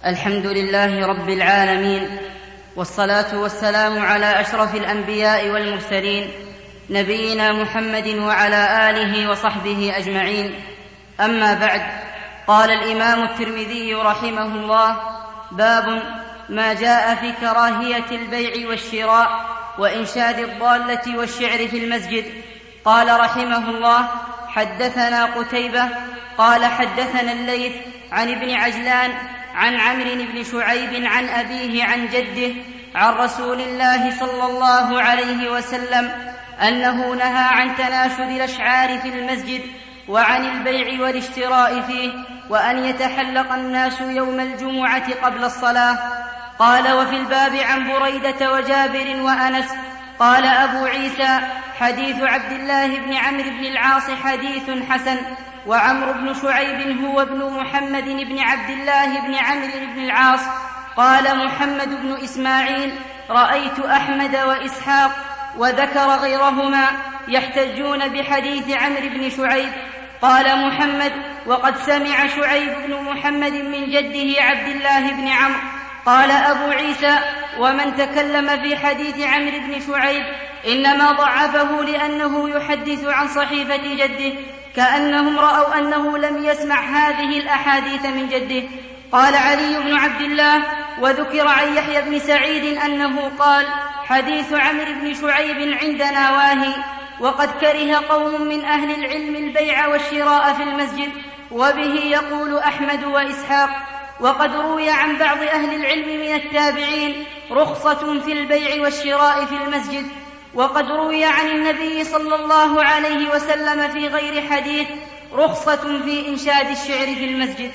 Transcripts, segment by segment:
الحمد لله رب العالمين، والصلاة والسلام على أشرف الأنبياء والمرسلين، نبينا محمد وعلى آله وصحبه أجمعين. أما بعد، قال الإمام الترمذي رحمه الله: باب ما جاء في كراهية البيع والشراء وإنشاد الضالة والشعر في المسجد. قال رحمه الله: حدثنا قتيبة قال حدثنا الليث عن ابن عجلان عن عمرو بن شعيب عن أبيه عن جده عن رسول الله صلى الله عليه وسلم أنه نهى عن تناشد الأشعار في المسجد وعن البيع والاشتراء فيه، وأن يتحلق الناس يوم الجمعة قبل الصلاة. قال: وفي الباب عن بريدة وجابر وأنس. قال أبو عيسى: حديث عبد الله بن عمرو بن العاص حديث حسن. وعمرو بن شعيب هو ابن محمد بن عبد الله بن عمرو بن العاص. قال محمد بن إسماعيل: رأيت أحمد وإسحاق وذكر غيرهما يحتجون بحديث عمرو بن شعيب. قال محمد: وقد سمع شعيب بن محمد من جده عبد الله بن عمرو. قال أبو عيسى: ومن تكلم في حديث عمرو بن شعيب إنما ضعفه لأنه يحدث عن صحيفة جده، كأنهم رأوا أنه لم يسمع هذه الأحاديث من جده. قال علي بن عبد الله: وذكر عن يحيى بن سعيد أنه قال: حديث عمرو بن شعيب عندنا واهي. وقد كره قوم من أهل العلم البيع والشراء في المسجد، وبه يقول أحمد وإسحاق. وقد روي عن بعض أهل العلم من التابعين رخصة في البيع والشراء في المسجد. وقد روي عن النبي صلى الله عليه وسلم في غير حديث رخصة في إنشاد الشعر في المسجد.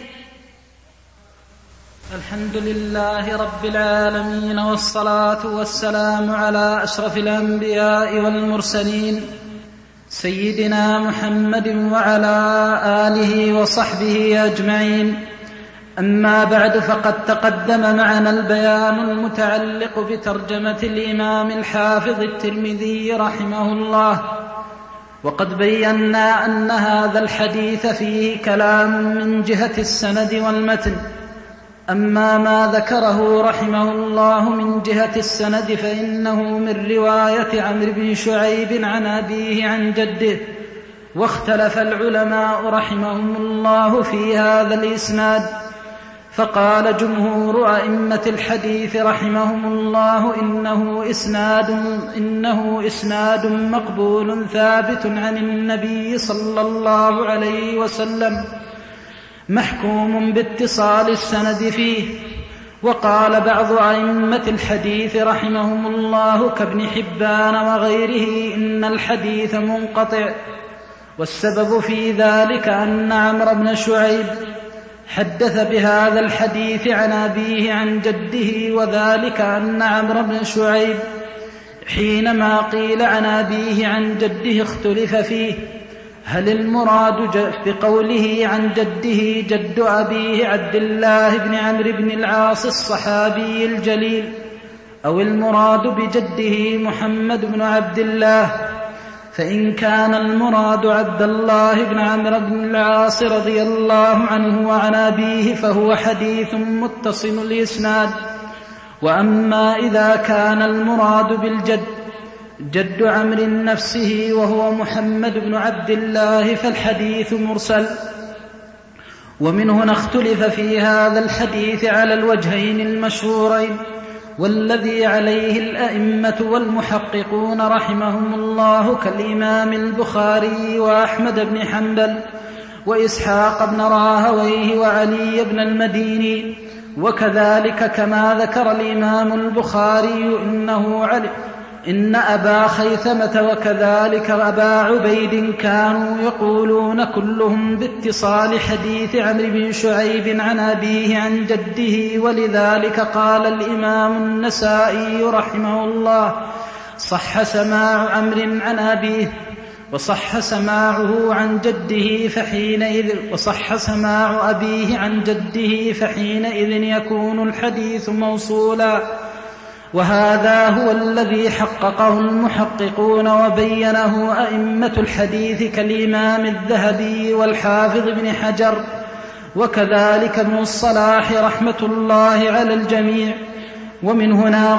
الحمد لله رب العالمين، والصلاة والسلام على أشرف الأنبياء والمرسلين، سيدنا محمد وعلى آله وصحبه أجمعين. أما بعد، فقد تقدم معنا البيان المتعلق بترجمة الإمام الحافظ الترمذي رحمه الله، وقد بينا أن هذا الحديث فيه كلام من جهة السند والمتن. أما ما ذكره رحمه الله من جهة السند فإنه من رواية عمرو بن شعيب عن أبيه عن جده، واختلف العلماء رحمهم الله في هذا الإسناد. فقال جمهور أئمة الحديث رحمهم الله إنه إسناد مقبول ثابت عن النبي صلى الله عليه وسلم، محكوم باتصال السند فيه. وقال بعض أئمة الحديث رحمهم الله كابن حبان وغيره إن الحديث منقطع، والسبب في ذلك أن عمرو بن شعيب حدث بهذا الحديث عن أبيه عن جده، وذلك أن عمرو بن شعيب حينما قيل عن أبيه عن جده اختلف فيه، هل المراد بقوله عن جده جد أبيه عبد الله بن عمرو بن العاص الصحابي الجليل، أو المراد بجده محمد بن عبد الله؟ فإن كان المراد عبد الله بن عمرو بن العاص رضي الله عنه وعن أبيه فهو حديث متصل الإسناد. وأما إذا كان المراد بالجد جد عمرو نفسه وهو محمد بن عبد الله فالحديث مرسل. ومن هنا اختلف في هذا الحديث على الوجهين المشهورين، والذي عليه الأئمة والمحققون رحمهم الله كالإمام البخاري وأحمد بن حنبل وإسحاق بن راهويه وعلي بن المديني. وكذلك كما ذكر الإمام البخاري إن أبا خيثمة وكذلك أبا عبيد كانوا يقولون كلهم باتصال حديث عمرو بن شعيب عن أبيه عن جده. ولذلك قال الإمام النسائي رحمه الله: صح سماع عمرو عن أبيه، وصح سماعه عن جده وصح سماع أبيه عن جده، فحينئذ يكون الحديث موصولا. وهذا هو الذي حققه المحققون وبينه أئمة الحديث كالإمام الذهبي والحافظ بن حجر. وكذلك ابن الصلاح رحمة الله على الجميع. ومن هنا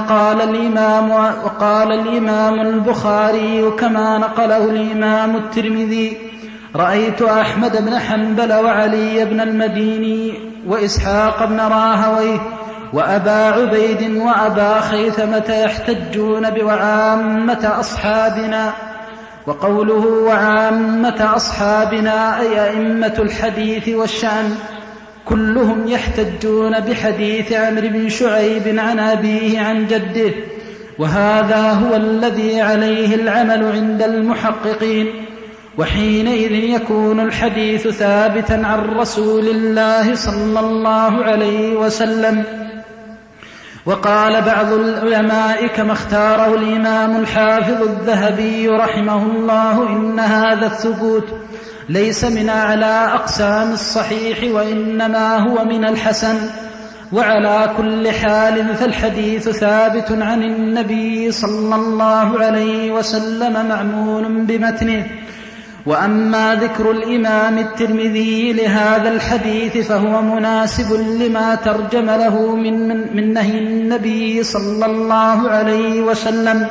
قال الإمام البخاري كما نقله الإمام الترمذي: رأيت أحمد بن حنبل وعلي بن المديني وإسحاق بن راهويه وأبا عبيد وأبا خيثمة يحتجون بوعامة أصحابنا. وقوله وعامة أصحابنا أي أئمة الحديث والشأن كلهم يحتجون بحديث عمرو بن شعيب عن أبيه عن جده، وهذا هو الذي عليه العمل عند المحققين، وحينئذ يكون الحديث ثابتا عن رسول الله صلى الله عليه وسلم. وقال بعض العلماء كما اختاره الإمام الحافظ الذهبي رحمه الله: إن هذا الثبوت ليس من أعلى أقسام الصحيح، وإنما هو من الحسن. وعلى كل حال فالحديث ثابت عن النبي صلى الله عليه وسلم معمول بمتنه. وأما ذكر الإمام الترمذي لهذا الحديث فهو مناسب لما ترجم له من نهي النبي صلى الله عليه وسلم،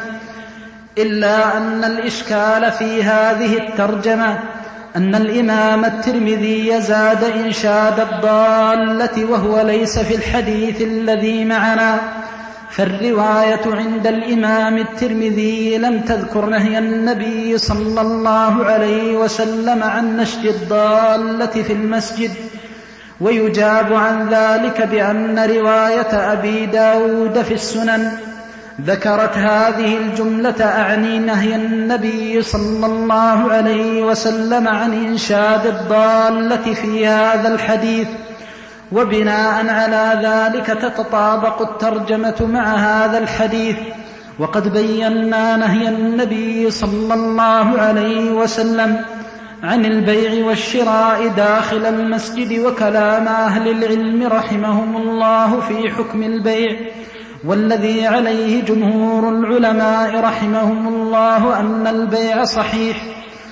إلا أن الإشكال في هذه الترجمة أن الإمام الترمذي زاد إنشاد الضالة، وهو ليس في الحديث الذي معنا. فالرواية عند الإمام الترمذي لم تذكر نهي النبي صلى الله عليه وسلم عن نشد الضالة في المسجد. ويجاب عن ذلك بأن رواية أبي داود في السنن ذكرت هذه الجملة، أعني نهي النبي صلى الله عليه وسلم عن إنشاد الضالة في هذا الحديث. وبناء على ذلك تتطابق الترجمة مع هذا الحديث. وقد بينا نهي النبي صلى الله عليه وسلم عن البيع والشراء داخل المسجد، وكلام أهل العلم رحمهم الله في حكم البيع، والذي عليه جمهور العلماء رحمهم الله أن البيع صحيح،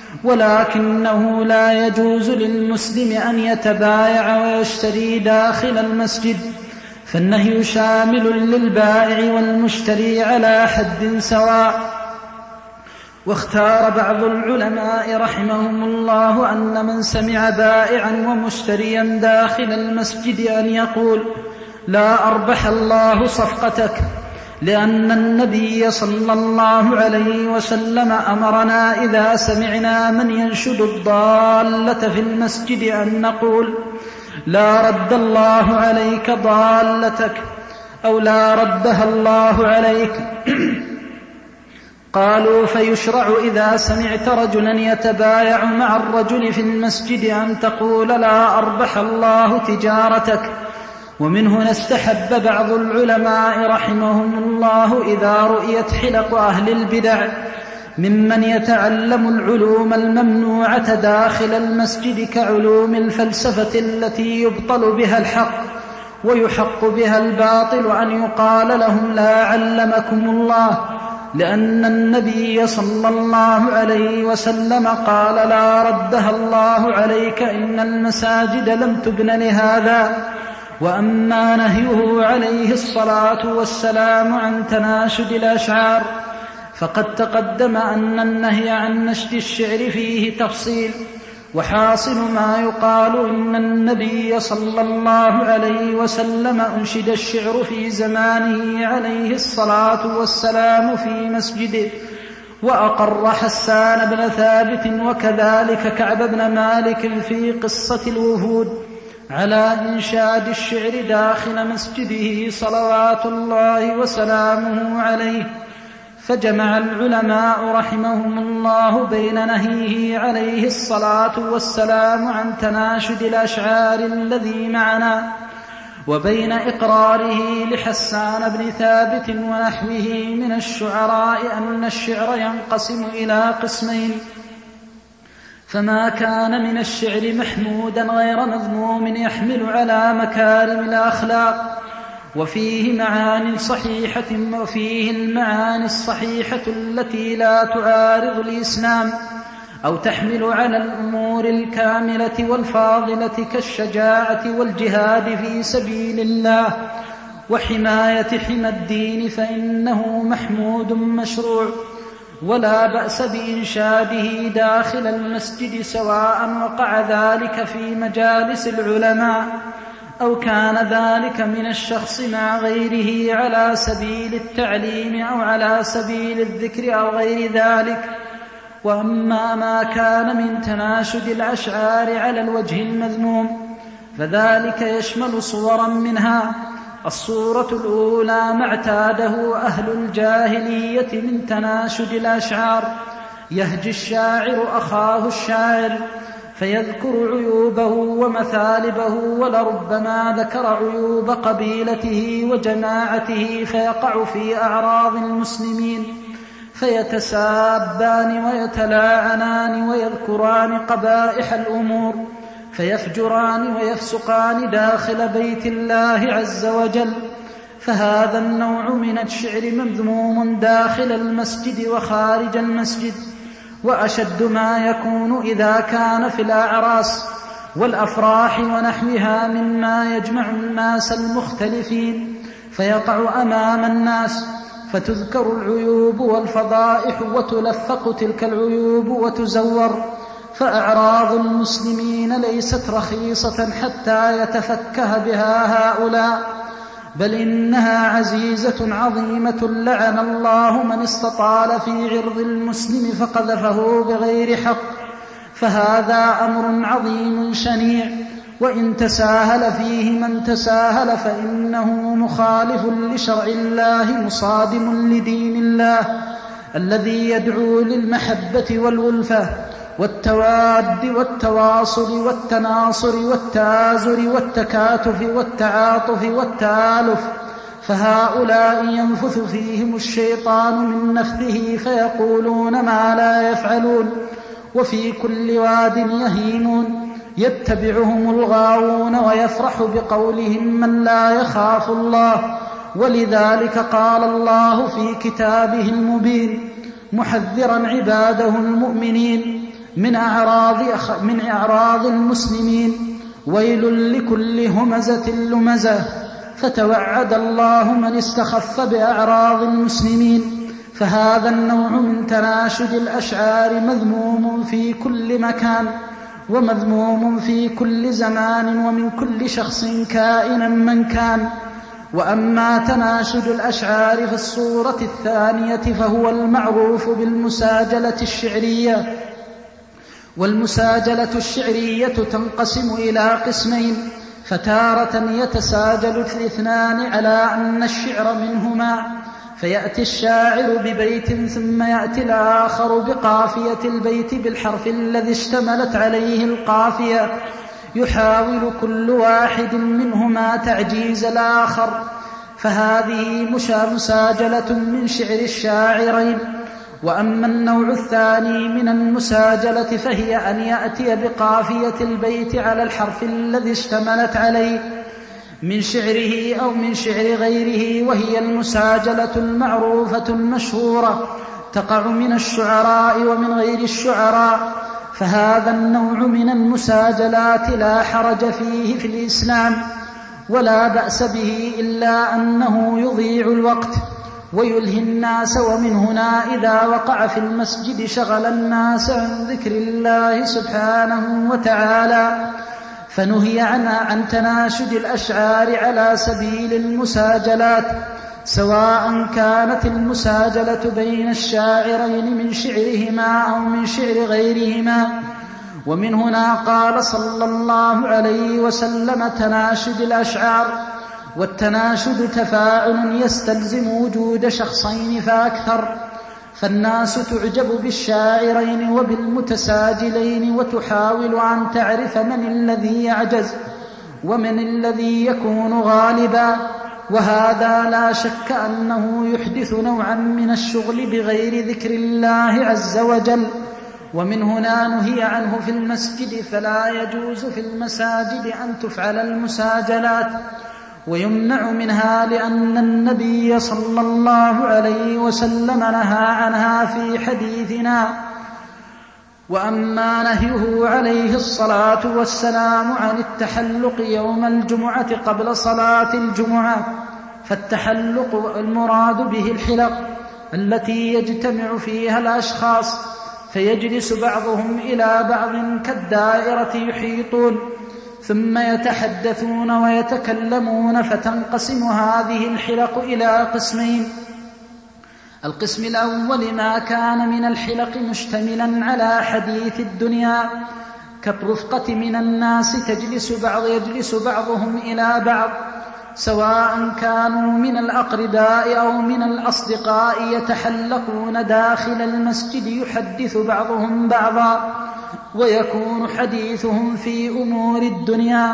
ولكنه لا يجوز للمسلم أن يتبايع ويشتري داخل المسجد، فالنهي شامل للبائع والمشتري على حد سواء. واختار بعض العلماء رحمهم الله أن من سمع بائعا ومشتريا داخل المسجد أن يقول: لا أربح الله صفقتك، لأن النبي صلى الله عليه وسلم أمرنا إذا سمعنا من ينشد الضالة في المسجد أن نقول: لا رد الله عليك ضالتك، أو لا ردها الله عليك. قالوا: فيشرع إذا سمعت رجلا يتبايع مع الرجل في المسجد أن تقول: لا أربح الله تجارتك. ومن هنا استحب بعض العلماء رحمهم الله إذا رؤيت حلق أهل البدع ممن يتعلم العلوم الممنوعة داخل المسجد كعلوم الفلسفة التي يبطل بها الحق ويحق بها الباطل أن يقال لهم: لا علمكم الله، لأن النبي صلى الله عليه وسلم قال: لا ردها الله عليك، إن المساجد لم تبن لهذا. وأما نهيه عليه الصلاة والسلام عن تناشد الأشعار فقد تقدم أن النهي عن نشد الشعر فيه تفصيل، وحاصل ما يقال إن النبي صلى الله عليه وسلم أنشد الشعر في زمانه عليه الصلاة والسلام في مسجده، وأقر حسان بن ثابت وكذلك كعب بن مالك في قصة الوفود على إنشاد الشعر داخل مسجده صلوات الله وسلامه عليه. فجمع العلماء رحمهم الله بين نهيه عليه الصلاة والسلام عن تناشد الأشعار الذي معنا، وبين إقراره لحسان بن ثابت ونحوه من الشعراء أن الشعر ينقسم إلى قسمين: فما كان من الشعر محمودا غير مذموم يحمل على مكارم الأخلاق وفيه معاني صحيحة، وفيه المعاني الصحيحة التي لا تعارض الإسلام، أو تحمل على الأمور الكاملة والفاضلة كالشجاعة والجهاد في سبيل الله وحماية حمى الدين، فإنه محمود مشروع، ولا بأس بإنشاده داخل المسجد، سواء وقع ذلك في مجالس العلماء أو كان ذلك من الشخص مع غيره على سبيل التعليم أو على سبيل الذكر أو غير ذلك. وأما ما كان من تناشد الأشعار على الوجه المذموم فذلك يشمل صورا منها: الصورة الأولى ما اعتاده أهل الجاهلية من تناشد الأشعار، يهجي الشاعر أخاه الشاعر فيذكر عيوبه ومثالبه، ولربما ذكر عيوب قبيلته وجماعته فيقع في أعراض المسلمين، فيتسابان ويتلاعنان ويذكران قبائح الأمور، فيفجران ويفسقان داخل بيت الله عز وجل. فهذا النوع من الشعر مذموم داخل المسجد وخارج المسجد، وأشد ما يكون إذا كان في الأعراس والأفراح ونحوها مما يجمع الناس المختلفين، فيقع أمام الناس فتذكر العيوب والفضائح وتلفق تلك العيوب وتزور. فأعراض المسلمين ليست رخيصة حتى يتفكه بها هؤلاء، بل إنها عزيزة عظيمة، لعن الله من استطال في عرض المسلم فقذفه بغير حق. فهذا أمر عظيم شنيع، وإن تساهل فيه من تساهل فإنه مخالف لشرع الله مصادم لدين الله الذي يدعو للمحبة والألفة والتواد والتواصل والتناصر والتآزر والتكاتف والتعاطف والتآلف. فهؤلاء ينفث فيهم الشيطان من نفثه فيقولون ما لا يفعلون، وفي كل واد يهيمون، يتبعهم الغاوون ويفرح بقولهم من لا يخاف الله. ولذلك قال الله في كتابه المبين محذرا عباده المؤمنين من أعراض المسلمين: ويل لكل همزة لمزة. فتوعد الله من استخف بأعراض المسلمين. فهذا النوع من تناشد الأشعار مذموم في كل مكان، ومذموم في كل زمان ومن كل شخص كائنا من كان. وأما تناشد الأشعار في الصورة الثانية فهو المعروف بالمساجلة الشعرية. والمساجلة الشعرية تنقسم إلى قسمين: فتارة يتساجل الاثنان على أن الشعر منهما، فيأتي الشاعر ببيت ثم يأتي الآخر بقافية البيت بالحرف الذي اشتملت عليه القافية، يحاول كل واحد منهما تعجيز الآخر، فهذه مساجلة من شعر الشاعرين. وأما النوع الثاني من المساجلة فهي أن يأتي بقافية البيت على الحرف الذي اشتملت عليه من شعره أو من شعر غيره، وهي المساجلة المعروفة المشهورة تقع من الشعراء ومن غير الشعراء. فهذا النوع من المساجلات لا حرج فيه في الإسلام ولا بأس به، إلا أنه يضيع الوقت ويلهي الناس، ومن هنا إذا وقع في المسجد شغل الناس عن ذكر الله سبحانه وتعالى، فنهي عن تناشد الأشعار على سبيل المساجلات، سواء كانت المساجلة بين الشاعرين من شعرهما أو من شعر غيرهما. ومن هنا قال صلى الله عليه وسلم: تناشد الأشعار. والتناشد تفاعل يستلزم وجود شخصين فأكثر، فالناس تعجب بالشاعرين وبالمتساجلين وتحاول أن تعرف من الذي يعجز ومن الذي يكون غالبا، وهذا لا شك أنه يحدث نوعا من الشغل بغير ذكر الله عز وجل. ومن هنا نهي عنه في المسجد، فلا يجوز في المساجد أن تفعل المساجلات، ويمنع منها لأن النبي صلى الله عليه وسلم نهى عنها في حديثنا: وأما نهيه عليه الصلاة والسلام عن التحلق يوم الجمعة قبل صلاة الجمعة، فالتحلق المراد به الحلق التي يجتمع فيها الأشخاص فيجلس بعضهم إلى بعض كالدائرة يحيطون ثم يتحدثون ويتكلمون، فتنقسم هذه الحلق إلى قسمين: القسم الأول ما كان من الحلق مشتملا على حديث الدنيا كالرفقة من الناس يجلس بعضهم إلى بعض سواء كانوا من الأقرباء أو من الأصدقاء، يتحلقون داخل المسجد يحدث بعضهم بعضا ويكون حديثهم في أمور الدنيا،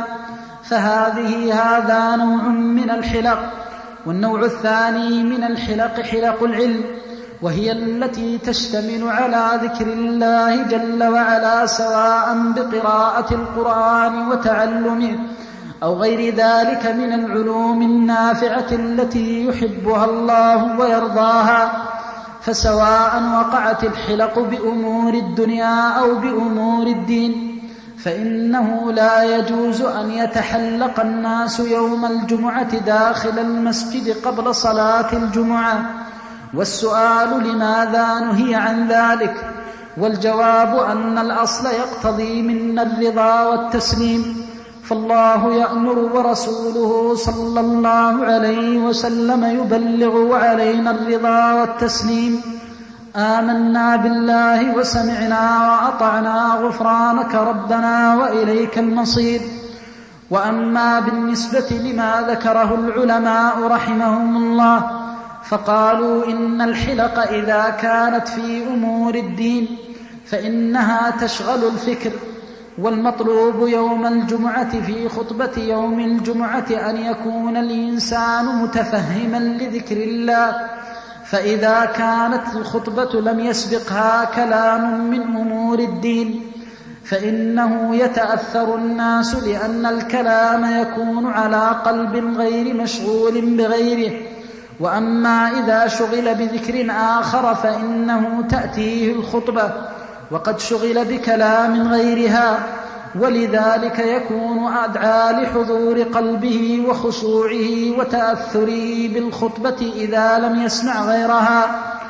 هذا نوع من الحلق. والنوع الثاني من الحلق حلق العلم، وهي التي تشتمل على ذكر الله جل وعلا سواء بقراءة القرآن وتعلمه أو غير ذلك من العلوم النافعة التي يحبها الله ويرضاها، فسواء وقعت الحلق بأمور الدنيا أو بأمور الدين فإنه لا يجوز أن يتحلق الناس يوم الجمعة داخل المسجد قبل صلاة الجمعة. والسؤال لماذا نهي عن ذلك؟ والجواب أن الأصل يقتضي منا الرضا والتسليم، فالله يأمر ورسوله صلى الله عليه وسلم يبلغ وعلينا الرضا والتسليم: آمنا بالله وسمعنا وأطعنا غفرانك ربنا وإليك المصير. وأما بالنسبة لما ذكره العلماء رحمهم الله فقالوا إن الحلق إذا كانت في أمور الدين فإنها تشغل الفكر، والمطلوب يوم الجمعة في خطبة يوم الجمعة أن يكون الإنسان متفهما لذكر الله، فإذا كانت الخطبة لم يسبقها كلام من أمور الدين فإنه يتأثر الناس، لأن الكلام يكون على قلب غير مشغول بغيره. وأما إذا شغل بذكر آخر فإنه تأتيه الخطبة وقد شغل بكلام غيرها، ولذلك يكون أدعى لحضور قلبه وخشوعه وتأثره بالخطبة إذا لم يسمع غيرها.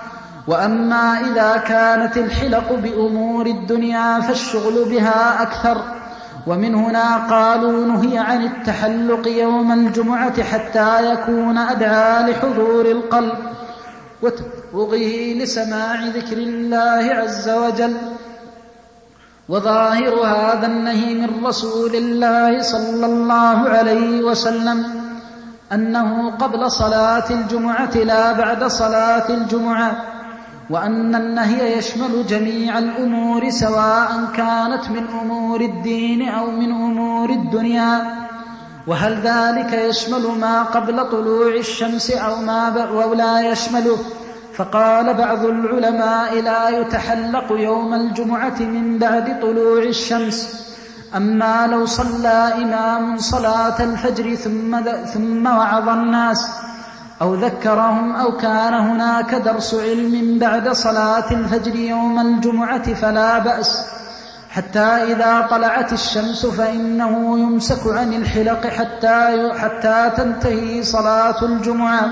وأما إذا كانت الحلق بأمور الدنيا فالشغل بها أكثر، ومن هنا قالوا نهي عن التحلق يوم الجمعة حتى يكون أدعى لحضور القلب وتفرغه لسماع ذكر الله عز وجل. وظاهر هذا النهي من رسول الله صلى الله عليه وسلم أنه قبل صلاة الجمعة لا بعد صلاة الجمعة، وأن النهي يشمل جميع الأمور سواء كانت من أمور الدين أو من أمور الدنيا. وهل ذلك يشمل ما قبل طلوع الشمس أو لا يشمله؟ فقال بعض العلماء لا يتحلق يوم الجمعة من بعد طلوع الشمس، أما لو صلى إمام صلاة الفجر ثم وعظ الناس أو ذكرهم أو كان هناك درس علم بعد صلاة الفجر يوم الجمعة فلا بأس، حتى إذا طلعت الشمس فإنه يمسك عن الحلق حتى تنتهي صلاة الجمعة،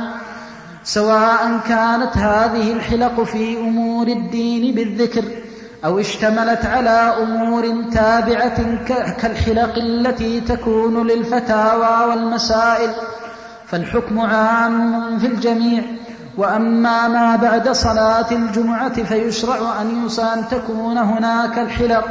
سواء كانت هذه الحلق في أمور الدين بالذكر أو اشتملت على أمور تابعة كالحلق التي تكون للفتاوى والمسائل، فالحكم عام في الجميع. وأما ما بعد صلاة الجمعة فيشرع أن تكون هناك الحلق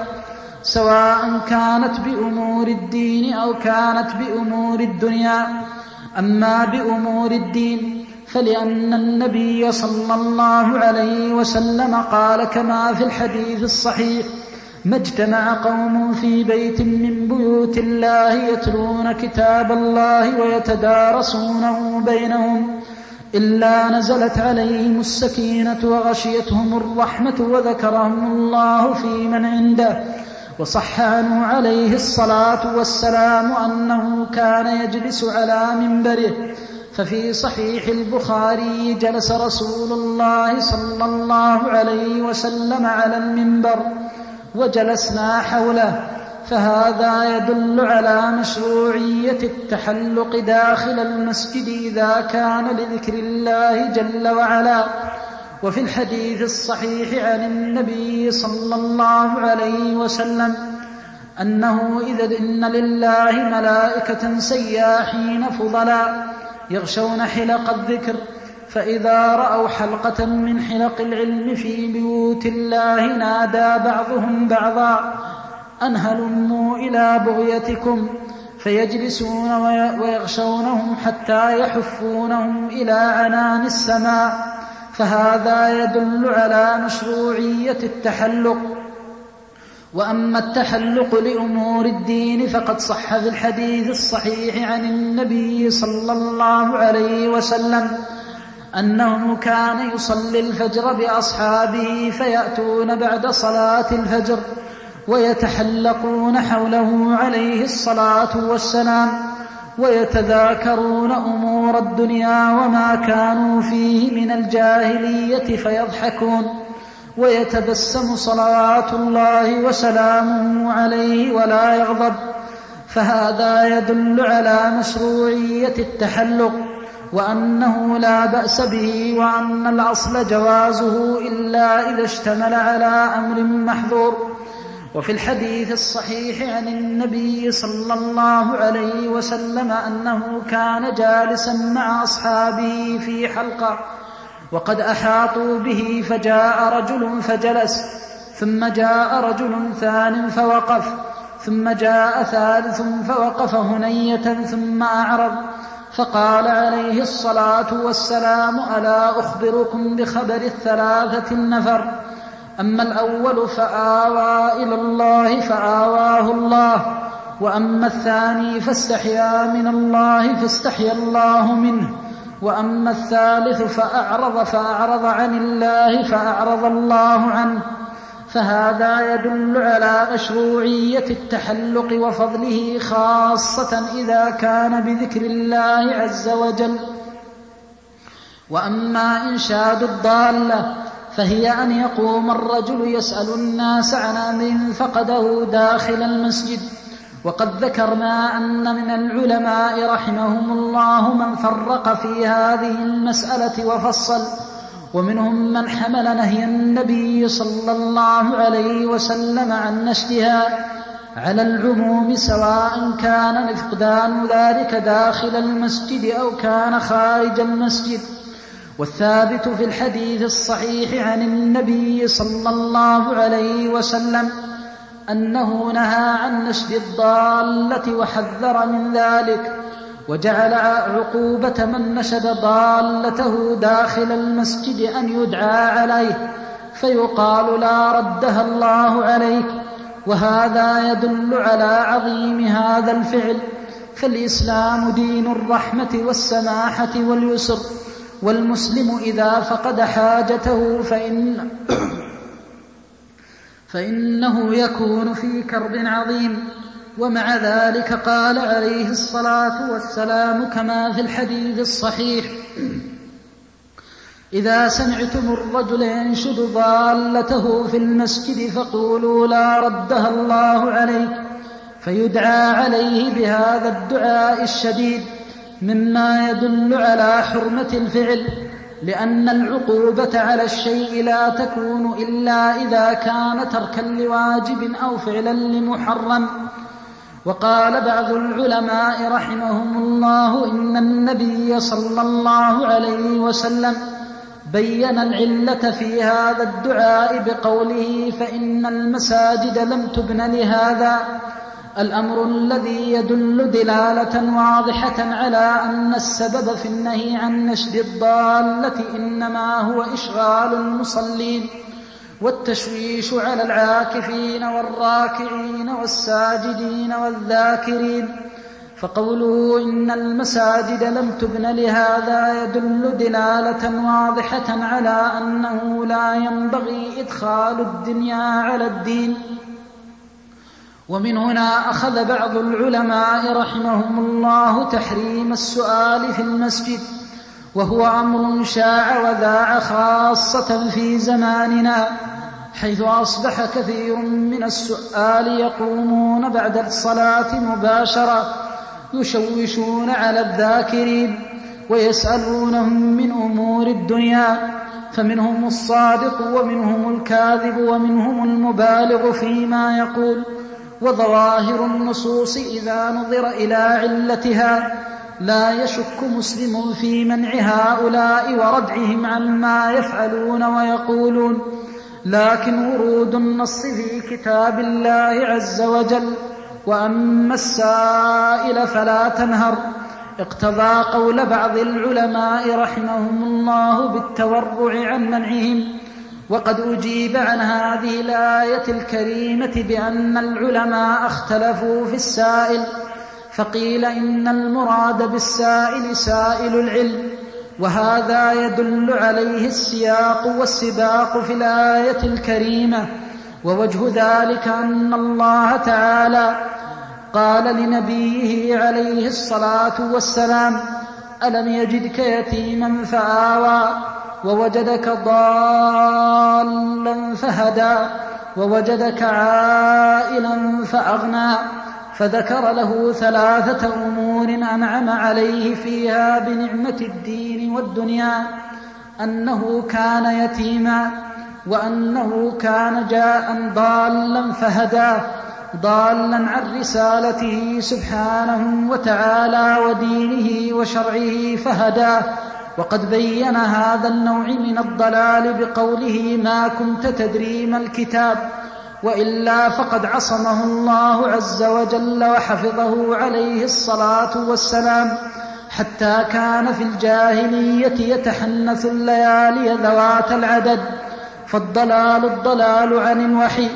سواء كانت بأمور الدين أو كانت بأمور الدنيا. أما بأمور الدين فلأن النبي صلى الله عليه وسلم قال كما في الحديث الصحيح: ما اجتمع قوم في بيت من بيوت الله يتلون كتاب الله ويتدارسونه بينهم إلا نزلت عليهم السكينة وغشيتهم الرحمة وذكرهم الله في من عنده. وصح عنه عليه الصلاة والسلام أنه كان يجلس على منبره، ففي صحيح البخاري: جلس رسول الله صلى الله عليه وسلم على المنبر وجلسنا حوله، فهذا يدل على مشروعية التحلق داخل المسجد إذا كان لذكر الله جل وعلا. وفي الحديث الصحيح عن النبي صلى الله عليه وسلم أنه إن لله ملائكة سياحين فضلا يغشون حلق الذكر، فإذا رأوا حلقة من حلق العلم في بيوت الله نادى بعضهم بعضا أن هلموا إلى بغيتكم، فيجلسون ويغشونهم حتى يحفونهم إلى عنان السماء، فهذا يدل على مشروعية التحلق. وأما التحلق لأمور الدين فقد صح في الحديث الصحيح عن النبي صلى الله عليه وسلم أنه كان يصلي الفجر بأصحابه فيأتون بعد صلاة الفجر ويتحلقون حوله عليه الصلاة والسلام ويتذاكرون أمور الدنيا وما كانوا فيه من الجاهلية فيضحكون ويتبسم صلوات الله وسلامه عليه ولا يغضب، فهذا يدل على مشروعية التحلق وأنه لا بأس به، وأن الأصل جوازه إلا إذا اشتمل على أمر محظور. وفي الحديث الصحيح عن النبي صلى الله عليه وسلم أنه كان جالسا مع أصحابه في حلقة وقد أحاطوا به، فجاء رجل فجلس، ثم جاء رجل ثان فوقف، ثم جاء ثالث فوقف هنية ثم أعرض، فقال عليه الصلاة والسلام: ألا أخبركم بخبر الثلاثة النفر؟ أما الأول فآوى إلى الله فآواه الله، وأما الثاني فاستحيا من الله فاستحيا الله منه، وأما الثالث فأعرض عن الله فأعرض الله عنه. فهذا يدل على مشروعية التحلق وفضله، خاصة إذا كان بذكر الله عز وجل. وأما إنشاد الضالة فهي أن يقوم الرجل يسأل الناس عن أمر فقده داخل المسجد. وقد ذكرنا أن من العلماء رحمهم الله من فرق في هذه المسألة وفصل، ومنهم من حمل نهي النبي صلى الله عليه وسلم عن نشدها على العموم، سواء كان فقدان ذلك داخل المسجد أو كان خارج المسجد. والثابت في الحديث الصحيح عن النبي صلى الله عليه وسلم أنه نهى عن نشد الضالة وحذر من ذلك، وجعل عقوبة من نشد ضالته داخل المسجد أن يدعى عليه فيقال: لا ردها الله عليك. وهذا يدل على عظيم هذا الفعل، فالإسلام دين الرحمة والسماحة واليسر، والمسلم إذا فقد حاجته فإنه يكون في كرب عظيم. ومع ذلك قال عليه الصلاة والسلام كما في الحديث الصحيح: إذا سمعتم الرجل ينشد ضالته في المسجد فقولوا: لا ردها الله عليك، فيدعى عليه بهذا الدعاء الشديد، مما يدل على حرمة الفعل، لأن العقوبة على الشيء لا تكون إلا إذا كان تركا لواجب أو فعلا لمحرم. وقال بعض العلماء رحمهم الله إن النبي صلى الله عليه وسلم بين العلة في هذا الدعاء بقوله: فإن المساجد لم تبن لهذا، الأمر الذي يدل دلالة واضحة على أن السبب في النهي عن نشد الضالة إنما هو إشغال المصلين والتشويش على العاكفين والراكعين والساجدين والذاكرين. فقوله إن المساجد لم تبن لهذا يدل دلالة واضحة على أنه لا ينبغي إدخال الدنيا على الدين. ومن هنا أخذ بعض العلماء رحمهم الله تحريم السؤال في المسجد، وهو أمر شاع وذاع خاصة في زماننا، حيث أصبح كثير من السؤال يقومون بعد الصلاة مباشرة يشوشون على الذاكرين ويسألونهم من أمور الدنيا، فمنهم الصادق ومنهم الكاذب ومنهم المبالغ فيما يقول. وظواهر النصوص إذا نظر إلى علتها لا يشك مسلم في منع هؤلاء وردعهم عما يفعلون ويقولون، لكن ورود النص في كتاب الله عز وجل وأما السائل فلا تنهر اقتضى قول بعض العلماء رحمهم الله بالتورع عن منعهم. وقد أجيب عن هذه الآية الكريمة بأن العلماء اختلفوا في السائل، فقيل إن المراد بالسائل سائل العلم، وهذا يدل عليه السياق والسباق في الآية الكريمة. ووجه ذلك أن الله تعالى قال لنبيه عليه الصلاة والسلام: ألم يجدك يتيما فآوى ووجدك ضالا فهدى ووجدك عائلا فأغنى، فذكر له 3 أمور أنعم عليه فيها بنعمة الدين والدنيا: أنه كان يتيما، وأنه كان جاء ضالا فهداه، ضالا عن رسالته سبحانه وتعالى ودينه وشرعه فهداه. وقد بين هذا النوع من الضلال بقوله: ما كنت تدري ما الكتاب، وإلا فقد عصمه الله عز وجل وحفظه عليه الصلاة والسلام، حتى كان في الجاهلية يتحنث الليالي ذوات العدد. فالضلال الضلال عن الوحي،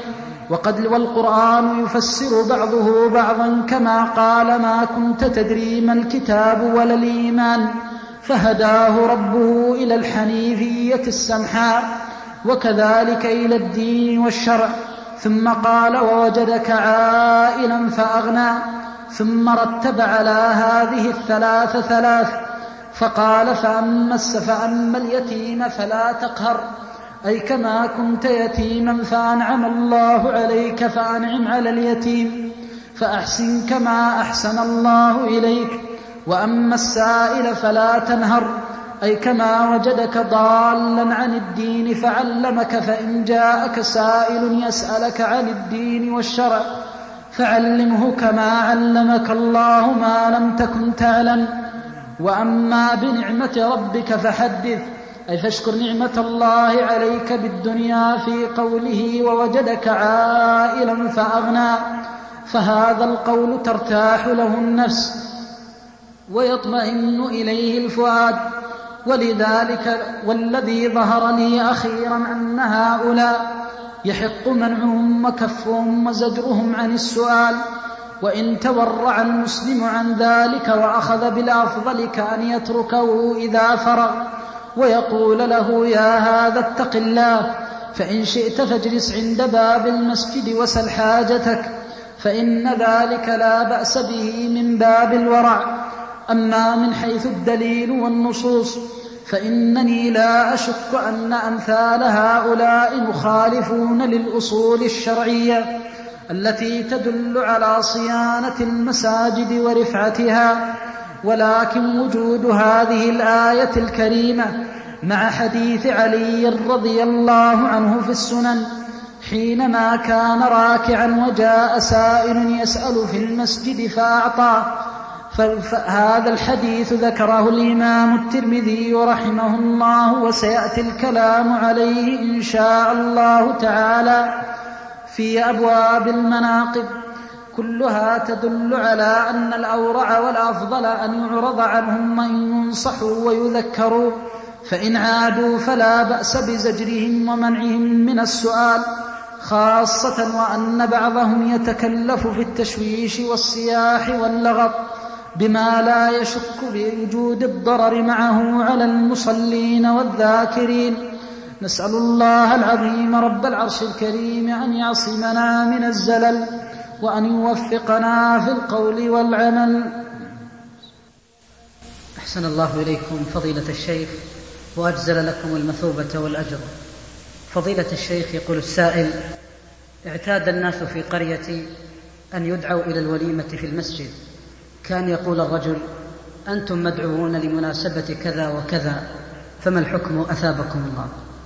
والقرآن يفسر بعضه بعضا، كما قال: ما كنت تدري ما الكتاب ولا الإيمان، فهداه ربه إلى الحنيفية السمحاء، وكذلك إلى الدين والشرع. ثم قال: ووجدك عائلا فأغنى، ثم رتب على هذه 3 فقال: فأما اليتيم فلا تقهر، أي كما كنت يتيما فأنعم الله عليك فأنعم على اليتيم، فأحسن كما أحسن الله إليك. وأما السائل فلا تنهر، أي كما وجدك ضالا عن الدين فعلمك، فإن جاءك سائل يسألك عن الدين والشرع فعلمه كما علمك الله ما لم تكن تعلم. وأما بنعمة ربك فحدث، أي فاشكر نعمة الله عليك بالدنيا في قوله: ووجدك عائلا فأغنى، فهذا القول ترتاح له النفس ويطمئن إليه الفؤاد. ولذلك والذي ظهر لي أخيرا أن هؤلاء يحق منعهم وكفهم وزجرهم عن السؤال، وإن تورع المسلم عن ذلك وأخذ بالأفضل كأن يتركه إذا فرغ ويقول له: يا هذا اتق الله، فإن شئت فاجلس عند باب المسجد وسل حاجتك، فإن ذلك لا بأس به من باب الورع. أما من حيث الدليل والنصوص فإنني لا أشك أن أمثال هؤلاء مخالفون للأصول الشرعية التي تدل على صيانة المساجد ورفعتها. ولكن وجود هذه الآية الكريمة مع حديث علي رضي الله عنه في السنن حينما كان راكعا وجاء سائل يسأل في المسجد فأعطاه، فهذا الحديث ذكره الإمام الترمذي رحمه الله، وسيأتي الكلام عليه إن شاء الله تعالى في أبواب المناقب، كلها تدل على أن الأورع والأفضل أن يعرض عنهم وإن ينصحوا ويذكروا، فإن عادوا فلا بأس بزجرهم ومنعهم من السؤال، خاصة وأن بعضهم يتكلف في التشويش والصياح واللغط بما لا يشك بوجود الضرر معه على المصلين والذاكرين. نسأل الله العظيم رب العرش الكريم أن يعصمنا من الزلل وأن يوفقنا في القول والعمل. أحسن الله إليكم فضيلة الشيخ وأجزل لكم المثوبة والأجر. فضيلة الشيخ، يقول السائل: اعتاد الناس في قريتي أن يدعوا إلى الوليمة في المسجد، كان يقول الرجل: أنتم مدعوون لمناسبة كذا وكذا، فما الحكم أثابكم الله؟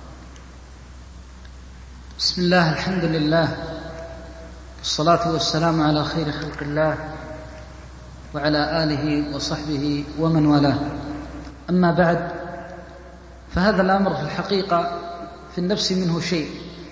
بسم الله، الحمد لله، والصلاة والسلام على خير خلق الله وعلى آله وصحبه ومن والاه. أما بعد، فهذا الأمر في الحقيقة في النفس منه شيء،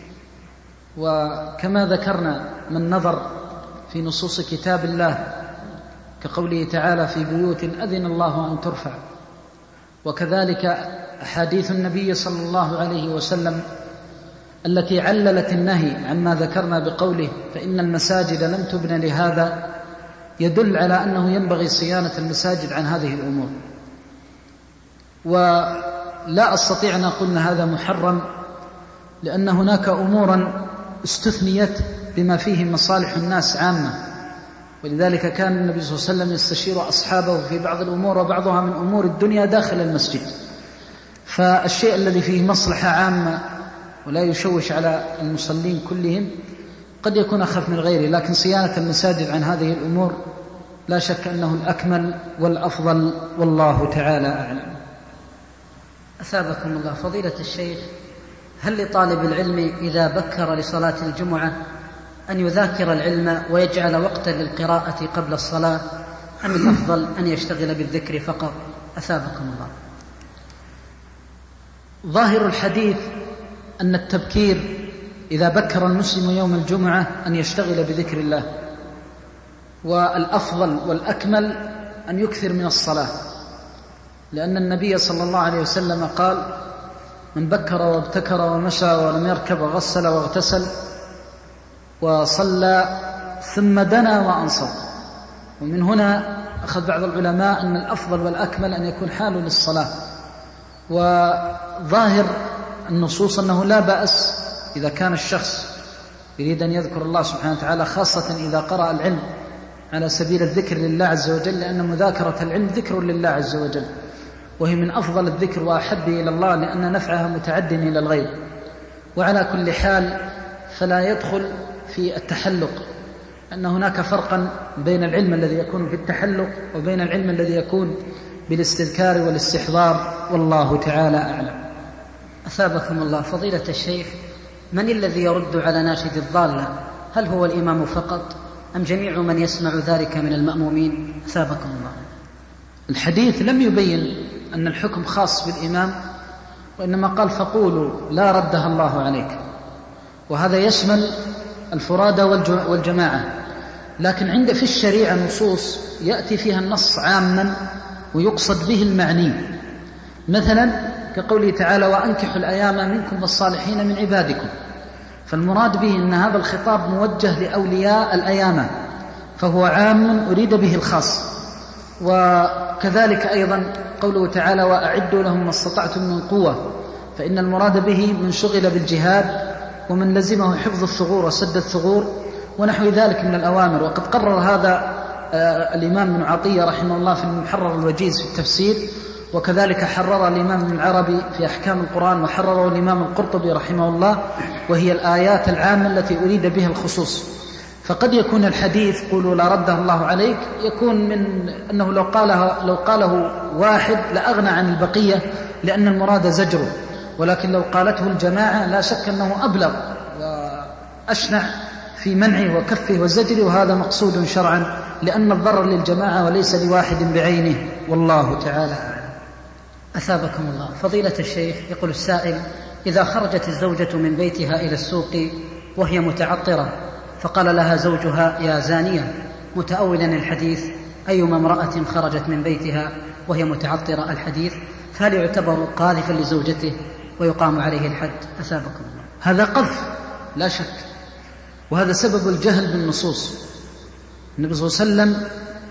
وكما ذكرنا من نظر في نصوص كتاب الله كقوله تعالى: في بيوت أذن الله أن ترفع، وكذلك أحاديث النبي صلى الله عليه وسلم التي عللت النهي عما ذكرنا بقوله: فإن المساجد لم تبن لهذا، يدل على أنه ينبغي صيانة المساجد عن هذه الأمور. ولا أستطيع أن أقول أن هذا محرم، لأن هناك أمورا استثنيت بما فيه مصالح الناس عامة، ولذلك كان النبي صلى الله عليه وسلم يستشير أصحابه في بعض الأمور، وبعضها من أمور الدنيا داخل المسجد. فالشيء الذي فيه مصلحة عامة ولا يشوش على المصلين كلهم قد يكون أخف من غيره، لكن صيانة المساجد عن هذه الأمور لا شك أنه الأكمل والأفضل، والله تعالى أعلم. أثابكم الله. فضيلة الشيخ، هل لطالب العلم إذا بكر لصلاة الجمعة أن يذاكر العلم ويجعل وقتا للقراءة قبل الصلاة، أم الأفضل أن يشتغل بالذكر فقط؟ أثابكم الله. ظاهر الحديث أن التبكير إذا بكر المسلم يوم الجمعة أن يشتغل بذكر الله، والأفضل والأكمل أن يكثر من الصلاة، لأن النبي صلى الله عليه وسلم قال: من بكر وابتكر ومشى ولم يركب وغسل واغتسل وصلى ثم دنا وأنصت. ومن هنا أخذ بعض العلماء أن الأفضل والأكمل أن يكون حاله للصلاة. وظاهر النصوص أنه لا بأس إذا كان الشخص يريد أن يذكر الله سبحانه وتعالى، خاصة إذا قرأ العلم على سبيل الذكر لله عز وجل، لأن مذاكرة العلم ذكر لله عز وجل، وهي من أفضل الذكر وأحبه إلى الله، لأن نفعها متعد إلى الغير. وعلى كل حال فلا يدخل في التحلق، أن هناك فرقا بين العلم الذي يكون في التحلق وبين العلم الذي يكون بالاستذكار والاستحضار، والله تعالى أعلم. أثابكم الله. فضيلة الشيخ، من الذي يرد على ناشد الضالة؟ هل هو الإمام فقط أم جميع من يسمع ذلك من المأمومين؟ أثابكم الله. الحديث لم يبين أن الحكم خاص بالإمام، وإنما قال: فقولوا لا ردها الله عليك، وهذا يشمل الفرادى والجماعة. لكن في الشريعة نصوص يأتي فيها النص عاما ويقصد به المعني، مثلا كقوله تعالى: وأنكحوا الأيام منكم والصالحين من عبادكم، فالمراد به أن هذا الخطاب موجه لأولياء الأيامة، فهو عام أريد به الخاص. وكذلك أيضا قوله تعالى: وأعدوا لهم ما استطعتم من قوة، فإن المراد به من شغل بالجهاد ومن لزمه حفظ الثغور وسد الثغور ونحو ذلك من الأوامر. وقد قرر هذا الإمام ابن عطية رحمه الله في المحرر الوجيز في التفسير، وكذلك حرر الإمام ابن العربي في أحكام القرآن، وحرره الإمام القرطبي رحمه الله، وهي الآيات العامة التي أريد بها الخصوص. فقد يكون الحديث قولوا لا رده الله عليك يكون من أنه لو قاله واحد لأغنى عن البقية، لأن المراد زجره، ولكن لو قالته الجماعة لا شك أنه أبلغ وأشنع في منعه وكفه وزجره، وهذا مقصود شرعا، لأن الضرر للجماعة وليس لواحد بعينه، والله تعالى أعلم. أثابكم الله. فضيلة الشيخ، يقول السائل: إذا خرجت الزوجة من بيتها إلى السوق وهي متعطرة، فقال لها زوجها: يا زانية، متأولا الحديث: أيما امرأة خرجت من بيتها وهي متعطرة الحديث، فهل يعتبر قاذفا لزوجته ويقام عليه الحد؟ أثابكم الله. هذا قذف لا شك، وهذا سبب الجهل بالنصوص. النبي صلى الله عليه وسلم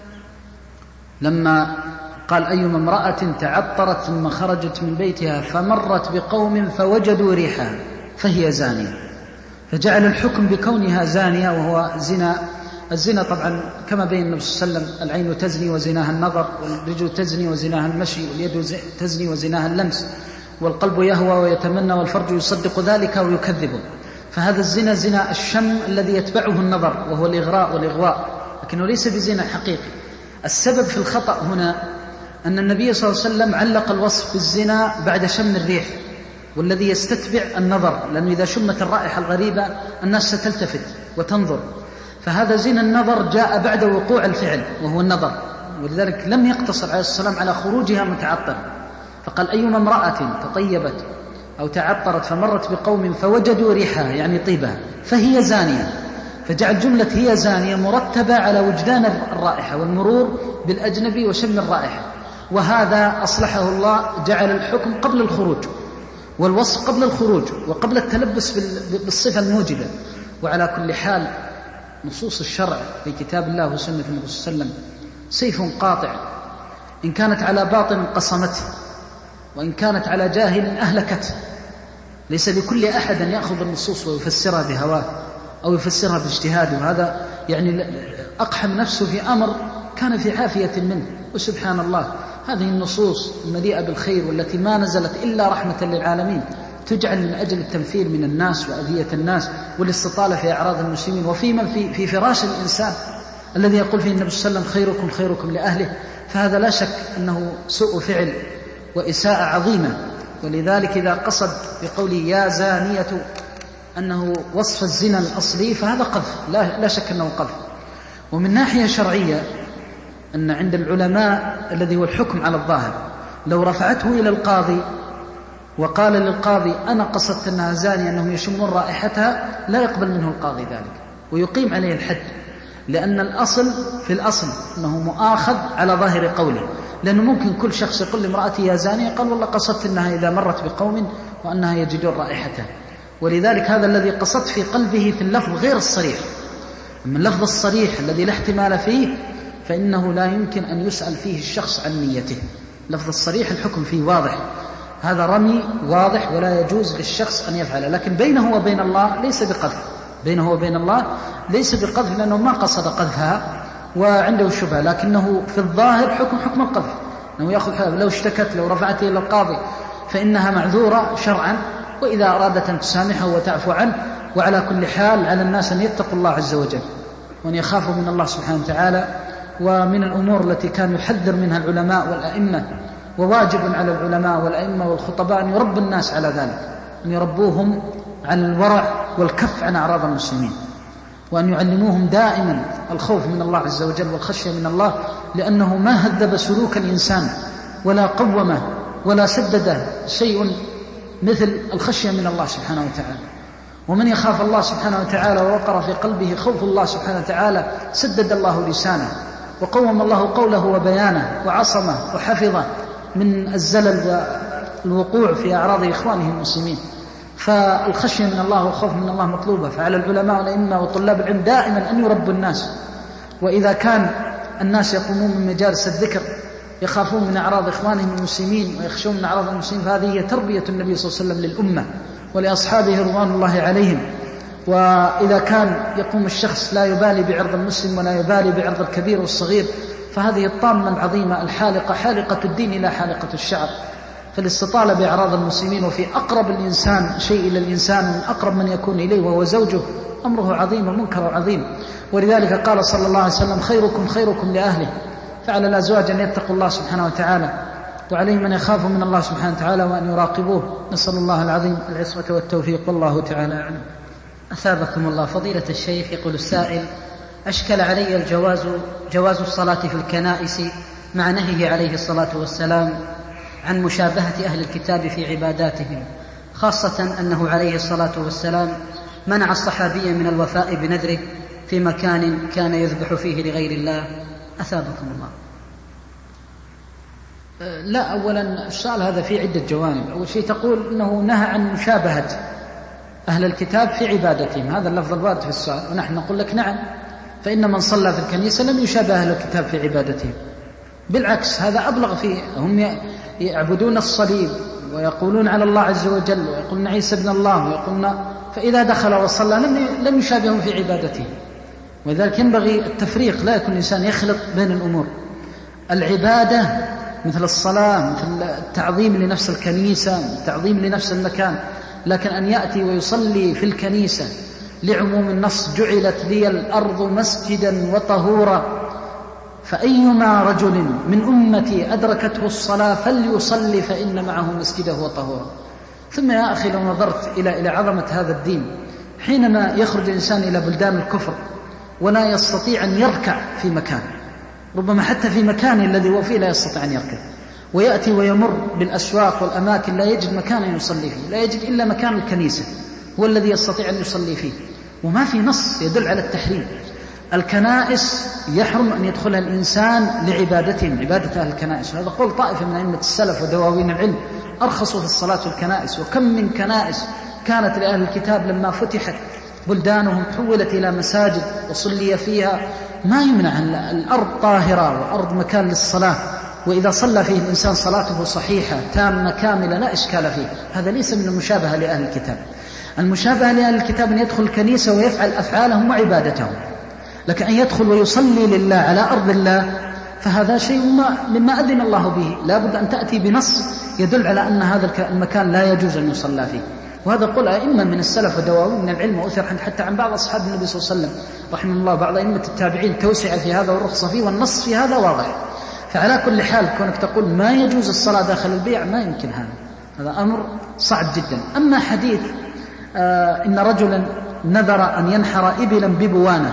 لما قال: أيما امرأة تعطرت ثم خرجت من بيتها فمرت بقوم فوجدوا ريحها فهي زانية، فجعل الحكم بكونها زانية، وهو زنا. الزنا طبعا كما بين النبي صلى الله عليه وسلم: العين تزني وزناها النظر، والرجل تزني وزناها المشي، واليد تزني وزناها اللمس. والقلب يهوى ويتمنى والفرج يصدق ذلك ويكذبه. فهذا الزنا زنا الشم الذي يتبعه النظر، وهو الإغراء والإغواء، لكنه ليس بزنا حقيقي. السبب في الخطأ هنا أن النبي صلى الله عليه وسلم علق الوصف بالزنا بعد شم الريح، والذي يستتبع النظر، لأنه إذا شمت الرائحة الغريبة الناس ستلتفت وتنظر، فهذا زنا النظر جاء بعد وقوع الفعل وهو النظر. ولذلك لم يقتصر عليه السلام على خروجها متعطر، فقال أيما امرأة تطيبت أو تعطرت فمرت بقوم فوجدوا ريحها يعني طيبها فهي زانية، فجعل جملة هي زانية مرتبة على وجدان الرائحة والمرور بالأجنبي وشم الرائحة. وهذا أصلحه الله، جعل الحكم قبل الخروج والوصف قبل الخروج وقبل التلبس بالصفة الموجبة. وعلى كل حال نصوص الشرع في كتاب الله وسنة النبي صلى الله عليه وسلم سيف قاطع، إن كانت على باطن قصمته، وإن كانت على جاهل أهلكته. ليس لكل أحد أن يأخذ النصوص ويفسرها بهواه أو يفسرها باجتهاده، وهذا يعني أقحم نفسه في أمر كان في عافية منه. وسبحان الله، هذه النصوص المليئة بالخير والتي ما نزلت إلا رحمة للعالمين تجعل من أجل التمثيل من الناس وأذية الناس والاستطالة في أعراض المسلمين، وفي من في فراش الإنسان الذي يقول فيه النبي صلى الله عليه وسلم خيركم خيركم لأهله. فهذا لا شك أنه سوء فعل وإساءة عظيمة. ولذلك إذا قصد بقوله يا زانية أنه وصف الزنا الأصلي فهذا قذف، لا شك أنه قذف. ومن ناحية شرعية أن عند العلماء الذي هو الحكم على الظاهر، لو رفعته إلى القاضي وقال للقاضي أنا قصدت أنها زانية أنهم يشمون رائحتها، لا يقبل منه القاضي ذلك ويقيم عليه الحد، لأن الأصل في الأصل أنه مؤاخذ على ظاهر قوله. لأنه ممكن كل شخص يقول لامرأتي يا زانية قال والله قصدت أنها إذا مرت بقوم وأنها يجدون رائحتها. ولذلك هذا الذي قصدت في قلبه في اللفظ غير الصريح. أما اللفظ الصريح الذي لا احتمال فيه فإنه لا يمكن أن يسأل فيه الشخص عن نيته. لفظ الصريح الحكم فيه واضح، هذا رمي واضح ولا يجوز للشخص أن يفعله. لكن بينه وبين الله ليس بقذف، بينه وبين الله ليس بقذف، لأنه ما قصد قذفها وعنده شبهة، لكنه في الظاهر حكم القذف، أنه يأخذ حكم. لو اشتكت لو رفعت إلى القاضي فإنها معذورة شرعا، وإذا أرادت أن تسامحه وتعفو عنه. وعلى كل حال على الناس أن يتقوا الله عز وجل وأن يخافوا من الله سبحانه وتعالى. ومن الأمور التي كان يحذر منها العلماء والأئمة، وواجب على العلماء والأئمة والخطباء أن يربوا الناس على ذلك، أن يربوهم على الورع والكف عن أعراض المسلمين، وأن يعلموهم دائما الخوف من الله عز وجل والخشية من الله، لأنه ما هذب سلوك الإنسان ولا قومه ولا سدده شيء مثل الخشية من الله سبحانه وتعالى. ومن يخاف الله سبحانه وتعالى ووقر في قلبه خوف الله سبحانه وتعالى سدد الله لسانه، وقوم الله قوله وبيانه، وعصمه وحفظه من الزلل والوقوع في أعراض إخوانه المسلمين. فالخشية من الله والخوف من الله مطلوبة. فعلى العلماء والأئمة وطلاب العلم دائما أن يربوا الناس. وإذا كان الناس يقومون من مجالس الذكر يخافون من أعراض إخوانهم المسلمين ويخشون من أعراض المسلمين، فهذه هي تربية النبي صلى الله عليه وسلم للأمة ولأصحابه رضوان الله عليهم. وإذا كان يقوم الشخص لا يبالي بعرض المسلم ولا يبالي بعرض الكبير والصغير، فهذه الطامة العظيمة الحالقة، حالقة الدين إلى حالقة الشعر. فالاستطالة بأعراض المسلمين وفي أقرب الإنسان شيء إلى الإنسان من أقرب من يكون إليه وهو زوجه أمره عظيم ومنكر عظيم. ولذلك قال صلى الله عليه وسلم خيركم خيركم لأهله. فعلى الأزواج أن يتقوا الله سبحانه وتعالى، وعليهم أن يخافوا من الله سبحانه وتعالى وأن يراقبوه. نسأل الله العظيم العصمة والتوفيق، والله تعالى أعلم. أثابكم الله. فضيلة الشيخ، يقول السائل: أشكل علي جواز الصلاة في الكنائس مع نهيه عليه الصلاة والسلام عن مشابهة أهل الكتاب في عباداتهم، خاصة أنه عليه الصلاة والسلام منع الصحابي من الوفاء بنذره في مكان كان يذبح فيه لغير الله. أثابكم الله. لا، أولا السؤال هذا فيه عدة جوانب. أول شيء تقول أنه نهى عن مشابهة أهل الكتاب في عبادتهم، هذا اللفظ الوارد في السؤال، ونحن نقول لك نعم، فإن من صلى في الكنيسة لم يشابه أهل الكتاب في عبادتهم، بالعكس هذا أبلغ فيه. هم يعبدون الصليب ويقولون على الله عز وجل ويقولون عيسى ابن الله ويقولون، فإذا دخل وصلى لم يشابههم في عبادته. ولذلك ينبغي التفريق، لا يكون الإنسان يخلط بين الأمور. العبادة مثل الصلاة، مثل التعظيم لنفس الكنيسة، التعظيم لنفس المكان. لكن أن يأتي ويصلي في الكنيسة لعموم النص جعلت لي الأرض مسجدا وطهورا، فأيما رجل من أمتي أدركته الصلاة فليصلي فإن معه مسجده وطهورا. ثم يا أخي لو نظرت إلى عظمة هذا الدين، حينما يخرج الإنسان إلى بلدان الكفر ولا يستطيع أن يركع في مكان، ربما حتى في مكان الذي هو فيه لا يستطيع أن يركع، ويأتي ويمر بالأسواق والأماكن لا يجد مكانا يصلي فيه، لا يجد إلا مكان الكنيسة هو الذي يستطيع أن يصلي فيه، وما في نص يدل على التحريم. الكنائس يحرم أن يدخلها الإنسان لعبادتهم، عبادة أهل الكنائس. هذا قول طائفة من أئمة السلف ودواوين العلم، أرخصوا في الصلاة في الكنائس. وكم من كنائس كانت لأهل الكتاب لما فتحت بلدانهم حولت إلى مساجد وصلي فيها. ما يمنع أن الأرض طاهرة وأرض مكان للصلاة، وإذا صلى فيه الإنسان صلاته صحيحة تامة كاملة لا إشكال فيه. هذا ليس من المشابهة لأهل الكتاب. المشابهة لأهل الكتاب أن يدخل الكنيسة ويفعل أفعالهم وعبادتهم، لكن أن يدخل ويصلي لله على أرض الله فهذا شيء مما أذن الله به. لا بد أن تأتي بنص يدل على أن هذا المكان لا يجوز أن يصلى فيه. وهذا قول أئمة من السلف ودواوين من العلم، وأثر حتى عن بعض أصحاب النبي صلى الله عليه وسلم رحمه الله، بعض أئمة التابعين توسع في هذا والرخصة فيه، والنص في هذا واضح. فعلى كل حال كونك تقول ما يجوز الصلاة داخل البيع ما يمكن، هذا أمر صعب جدا. أما حديث إن رجلا نذر أن ينحر إبلا ببوانة،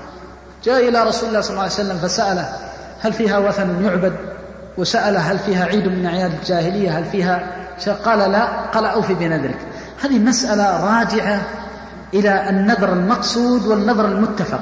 جاء إلى رسول الله صلى الله عليه وسلم فسأله هل فيها وثن يعبد، وسأله هل فيها عيد من أعياد الجاهلية، هل فيها شيء، قال لا، قال أوفي بنذرك. هذه مسألة راجعة إلى النذر المقصود والنذر المتفق.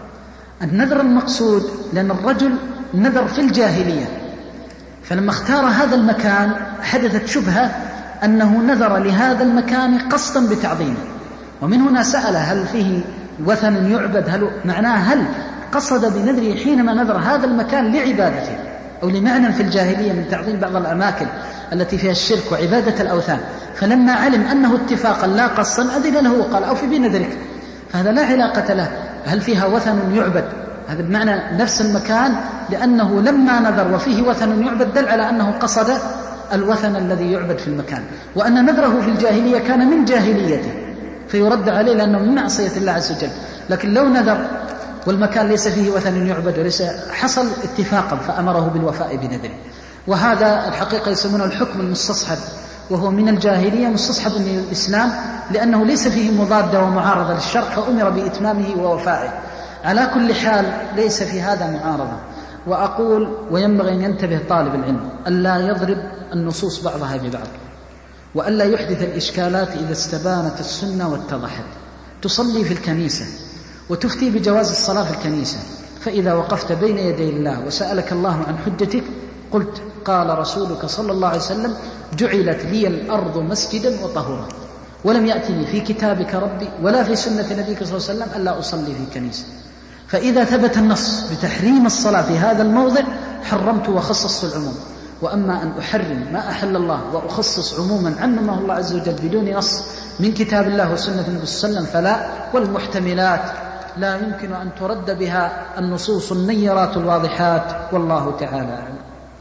النذر المقصود لأن الرجل نذر في الجاهلية، فلما اختار هذا المكان حدثت شبهة أنه نذر لهذا المكان قصدا بتعظيمه، ومن هنا سأل هل فيه وثن يعبد، هل قصد بنذره حينما نذر هذا المكان لعبادته أو لمعنى في الجاهلية من تعظيم بعض الأماكن التي فيها الشرك وعبادة الأوثان. فلما علم أنه اتفاقا لا قصا أذن له وقال أوفي بنذرك. فهذا لا علاقة له هل فيها وثن يعبد، هذا بمعنى نفس المكان، لأنه لما نذر وفيه وثن يعبد دل على أنه قصد الوثن الذي يعبد في المكان، وأن نذره في الجاهلية كان من جاهليته فيرد عليه لأنه من معصية الله عز وجل. لكن لو نذر والمكان ليس فيه وثن يعبد وليس، حصل اتفاقا فأمره بالوفاء بنذره. وهذا الحقيقة يسمونه الحكم المستصحب، وهو من الجاهلية مستصحب من الإسلام، لأنه ليس فيه مضادة ومعارضة للشرع فأمر بإتمامه ووفائه. على كل حال ليس في هذا معارضة. وأقول وينبغي أن ينتبه طالب العلم ألا يضرب النصوص بعضها ببعض، وألا يحدث الإشكالات إذا استبانت السنة واتضحت. تصلي في الكنيسة وتفتي بجواز الصلاة في الكنيسة، فإذا وقفت بين يدي الله وسألك الله عن حجتك قلت قال رسولك صلى الله عليه وسلم جعلت لي الأرض مسجدا وطهورا، ولم يأتني في كتابك ربي ولا في سنة نبيك صلى الله عليه وسلم ألا أصلي في كنيسة. فإذا ثبت النص بتحريم الصلاة في هذا الموضع حرمت وخصصت العموم. وأما أن أحرم ما أحل الله وأخصص عموما عممه الله عز وجل بدون نص من كتاب الله وسنة النبي صلى الله عليه وسلم فلا. والمحتملات لا يمكن أن ترد بها النصوص النيرات الواضحات، والله تعالى أعلم.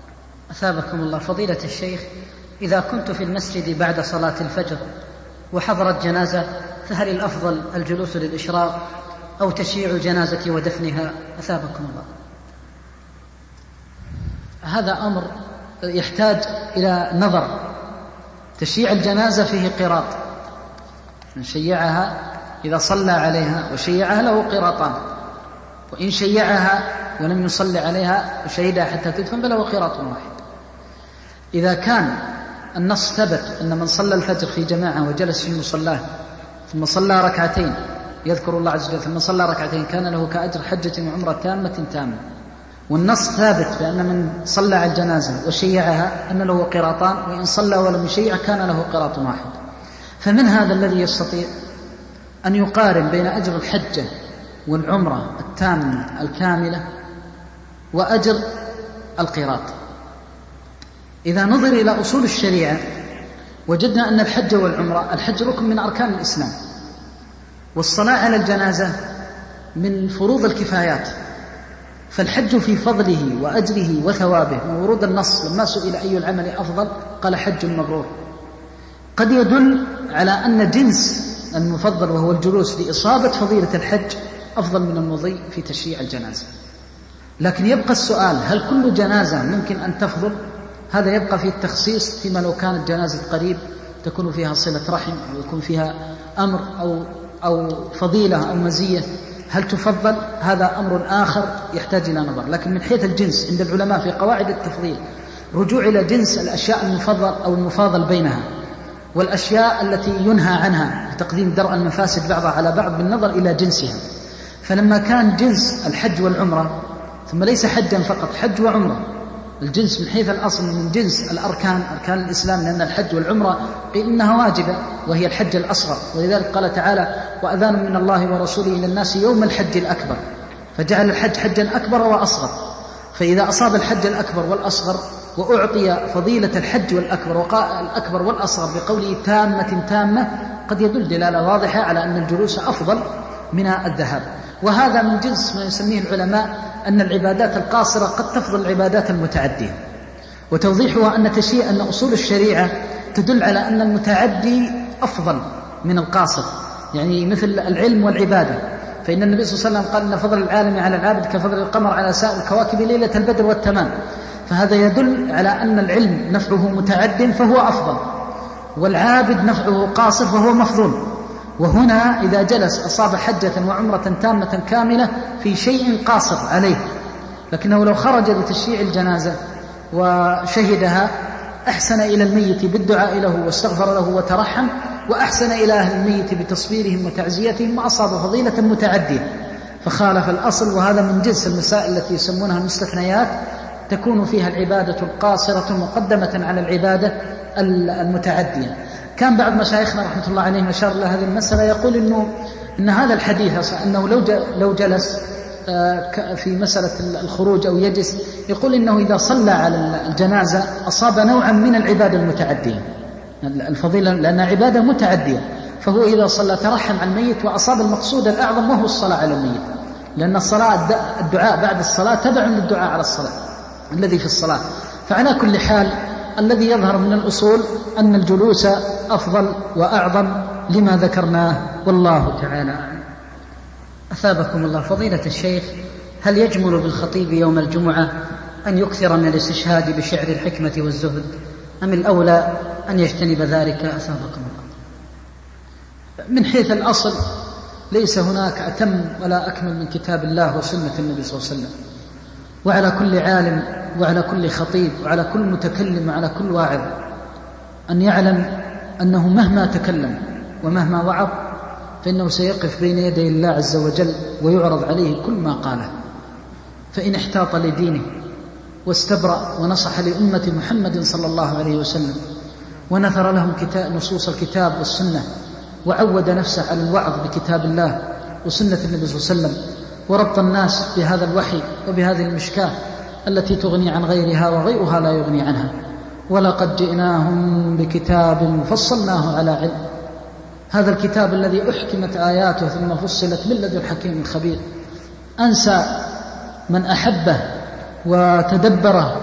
أثابكم الله. فضيلة الشيخ، إذا كنت في المسجد بعد صلاة الفجر وحضرت جنازة فهل الأفضل الجلوس للإشراق أو تشييع الجنازة ودفنها؟ أثابكم الله. هذا أمر يحتاج إلى نظر. تشييع الجنازة فيه قراط، من شيعها إذا صلى عليها وشيعها له قراطان، وإن شيعها ولم يصلي عليها وشهدها حتى تدفن فله قراط واحد. إذا كان النص ثبت أن من صلى الفجر في جماعة وجلس في مصلاه ثم صلى ركعتين يذكر الله عز وجل ثم صلى ركعتين كان له كأجر حجة وعمرة تامة، والنص ثابت بأن من صلى على الجنازة وشيعها أن له قراطان، وإن صلى ولم يشيع كان له قراط واحد. فمن هذا الذي يستطيع أن يقارن بين أجر الحجة والعمرة التامة الكاملة وأجر القراط. إذا نظر إلى أصول الشريعة وجدنا أن الحج والعمرة، الحج ركن من أركان الإسلام، والصلاة على الجنازة من فروض الكفايات، فالحج في فضله وأجره وثوابه وورود النص لما سئل أي العمل أفضل قال حج مبرور، قد يدل على أن جنس المفضل وهو الجلوس لإصابة فضيلة الحج أفضل من المضي في تشريع الجنازة. لكن يبقى السؤال: هل كل جنازة ممكن أن تفضل؟ هذا يبقى فيه التخصيص فيما لو كانت جنازة قريب تكون فيها صلة رحم أو يكون فيها أمر أو فضيلة أو مزية، هل تفضل؟ هذا أمر آخر يحتاج إلى نظر. لكن من حيث الجنس عند العلماء في قواعد التفضيل رجوع إلى جنس الأشياء المفضل أو المفاضل بينها والأشياء التي ينهى عنها لتقديم درء المفاسد بعضها على بعض بالنظر إلى جنسها. فلما كان جنس الحج والعمرة، ثم ليس حجا فقط، حج وعمرة، الجنس من حيث الأصل من جنس الأركان، أركان الإسلام، لأن الحج والعمرة قيل إنها واجبة وهي الحج الأصغر، ولذلك قال تعالى: وأذان من الله ورسوله إلى الناس يوم الحج الأكبر، فجعل الحج حجا أكبر وأصغر. فإذا أصاب الحج الأكبر والأصغر وأعطي فضيلة الحج والأكبر وقال الأكبر والأصغر بقوله تامة تامة، قد يدل دلالة واضحة على أن الجلوس أفضل من الذهاب. وهذا من جنس ما يسميه العلماء أن العبادات القاصرة قد تفضل العبادات المتعدية، وتوضيحها أن أصول الشريعة تدل على أن المتعدي أفضل من القاصر، يعني مثل العلم والعبادة، فإن النبي صلى الله عليه وسلم قال: إن فضل العالم على العابد كفضل القمر على سائر الكواكب ليلة البدر والتمام. فهذا يدل على أن العلم نفعه متعد فهو أفضل، والعابد نفعه قاصر فهو مفضول. وهنا إذا جلس أصاب حجة وعمرة تامة كاملة في شيء قاصر عليه، لكنه لو خرج لتشييع الجنازة وشهدها أحسن إلى الميت بالدعاء له واستغفر له وترحم، وأحسن إلى أهل الميت بتصبيرهم وتعزيتهم، وأصاب فضيلة متعدية فخالف الأصل. وهذا من جنس المسائل التي يسمونها المستثنيات، تكون فيها العبادة القاصرة مقدمة على العبادة المتعدية. كان بعض مشايخنا رحمة الله عليهم أشار إلى هذه المسألة، يقول إن هذا الحديث أنه لو جلس في مسألة الخروج أو يجلس، يقول إنه إذا صلى على الجنازة أصاب نوعا من العبادة المتعدية الفضيلة، لأنها عبادة متعدية، فهو إذا صلى ترحم على الميت وأصاب المقصود الأعظم وهو الصلاة على الميت، لأن الدعاء بعد الصلاة تبع للدعاء على الصلاة الذي في الصلاة. فعلى كل حال الذي يظهر من الأصول أن الجلوس أفضل وأعظم لما ذكرناه، والله تعالى أعلم. أثابكم الله فضيلة الشيخ، هل يجمل بالخطيب يوم الجمعة أن يكثر من الاستشهاد بشعر الحكمة والزهد، أم الأولى أن يجتنب ذلك؟ أثابكم الله. من حيث الأصل ليس هناك أتم ولا أكمل من كتاب الله وسنة النبي صلى الله عليه وسلم، وعلى كل عالم وعلى كل خطيب وعلى كل متكلم وعلى كل واعظ أن يعلم أنه مهما تكلم ومهما وعظ فإنه سيقف بين يدي الله عز وجل ويعرض عليه كل ما قاله. فإن احتاط لدينه واستبرأ ونصح لأمة محمد صلى الله عليه وسلم ونثر لهم نصوص الكتاب والسنة، وعود نفسه على الوعظ بكتاب الله وسنة النبي صلى الله عليه وسلم، وربط الناس بهذا الوحي وبهذه المشكاة التي تغني عن غيرها وغيرها لا يغني عنها، ولقد جئناهم بكتاب فصلناه على علم. هذا الكتاب الذي أحكمت آياته ثم فصلت من لدن حكيم خبير، أنسى من أحبه وتدبره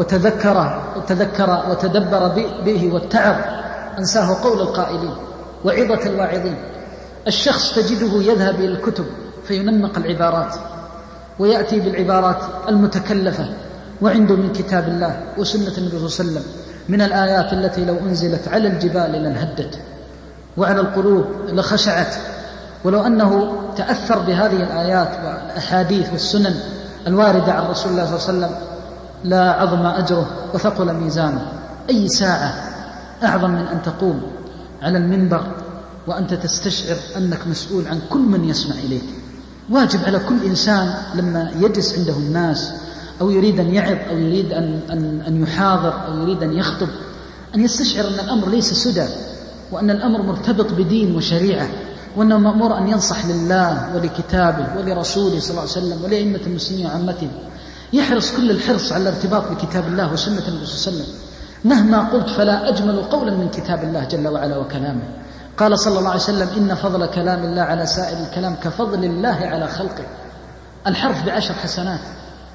وتذكر وتدبر به واتعظ، أنساه قول القائلين وعظة الواعظين. الشخص تجده يذهب إلى الكتب فينمق العبارات ويأتي بالعبارات المتكلفة، وعنده من كتاب الله وسنة النبي صلى الله عليه وسلم من الآيات التي لو أنزلت على الجبال لانهدت وعلى القلوب لخشعت، ولو أنه تأثر بهذه الآيات والأحاديث والسنن الواردة عن رسول الله صلى الله عليه وسلم لا عظم أجره وثقل ميزانه. أي ساعة أعظم من أن تقوم على المنبر وأنت تستشعر أنك مسؤول عن كل من يسمع إليك. واجب على كل إنسان لما يجلس عنده الناس أو يريد أن يعظ أو يريد أن يحاضر أو يريد أن يخطب أن يستشعر أن الأمر ليس سدى، وأن الأمر مرتبط بدين وشريعة، وأنه مأمور أن ينصح لله ولكتابه ولرسوله صلى الله عليه وسلم ولأئمة المسلمين وعامتهم. يحرص كل الحرص على الارتباط بكتاب الله وسنة النبي صلى الله عليه وسلم. مهما قلت فلا أجمل قولا من كتاب الله جل وعلا وكلامه. قال صلى الله عليه وسلم: إن فضل كلام الله على سائر الكلام كفضل الله على خلقه. الحرف ب10 حسنات،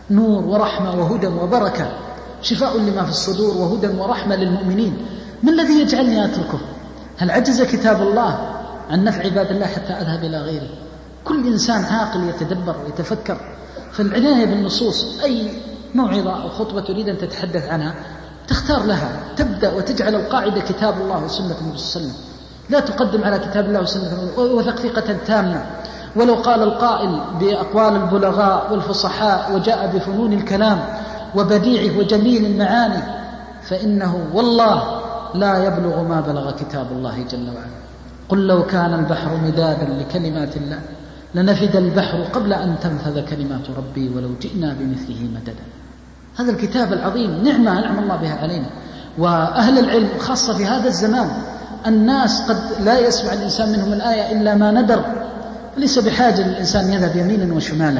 نور ورحمة وهدى وبركة، شفاء لما في الصدور وهدى ورحمة للمؤمنين. ما الذي يجعلني أتركه؟ هل عجز كتاب الله عن نفع عباد الله حتى أذهب إلى غيره؟ كل إنسان عاقل يتدبر ويتفكر. فالعناية بالنصوص، أي موعظة أو خطبة تريد أن تتحدث عنها تختار لها، تبدأ وتجعل القاعدة كتاب الله وسنة النبي صلى الله عليه وسلم، لا تقدم على كتاب الله وسنة النبي، وثق ثقة تامة. ولو قال القائل بأقوال البلغاء والفصحاء وجاء بفنون الكلام وبديعه وجميل المعاني، فإنه والله لا يبلغ ما بلغ كتاب الله جل وعلا. قل لو كان البحر مدادا لكلمات الله لنفد البحر قبل أن تنفذ كلمات ربي ولو جئنا بمثله مددا. هذا الكتاب العظيم نعمة أنعم الله بها علينا. وأهل العلم خاصة في هذا الزمان، الناس قد لا يسمع الإنسان منهم الآية إلا ما ندر، ليس بحاجة للإنسان يذهب يمينا وشمالا،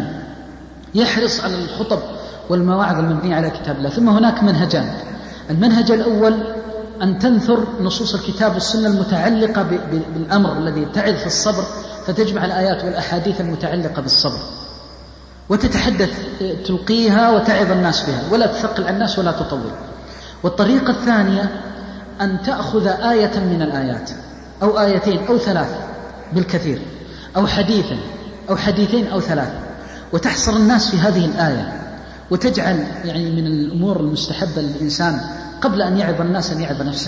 يحرص على الخطب والمواعظ المبنية على كتاب الله. ثم هناك منهجان. المنهج الأول أن تنثر نصوص الكتاب والسنة المتعلقة بالأمر الذي تعظ في الصبر، فتجمع الآيات والأحاديث المتعلقة بالصبر وتتحدث، تلقيها وتعظ الناس بها ولا تثقل على الناس ولا تطول. والطريقة الثانية أن تأخذ آية من الآيات أو آيتين أو ثلاث بالكثير، أو حديثا أو حديثين أو ثلاث، وتحصر الناس في هذه الآية، وتجعل يعني من الأمور المستحبة للإنسان قبل أن يعظ الناس أن يعظ نفسه.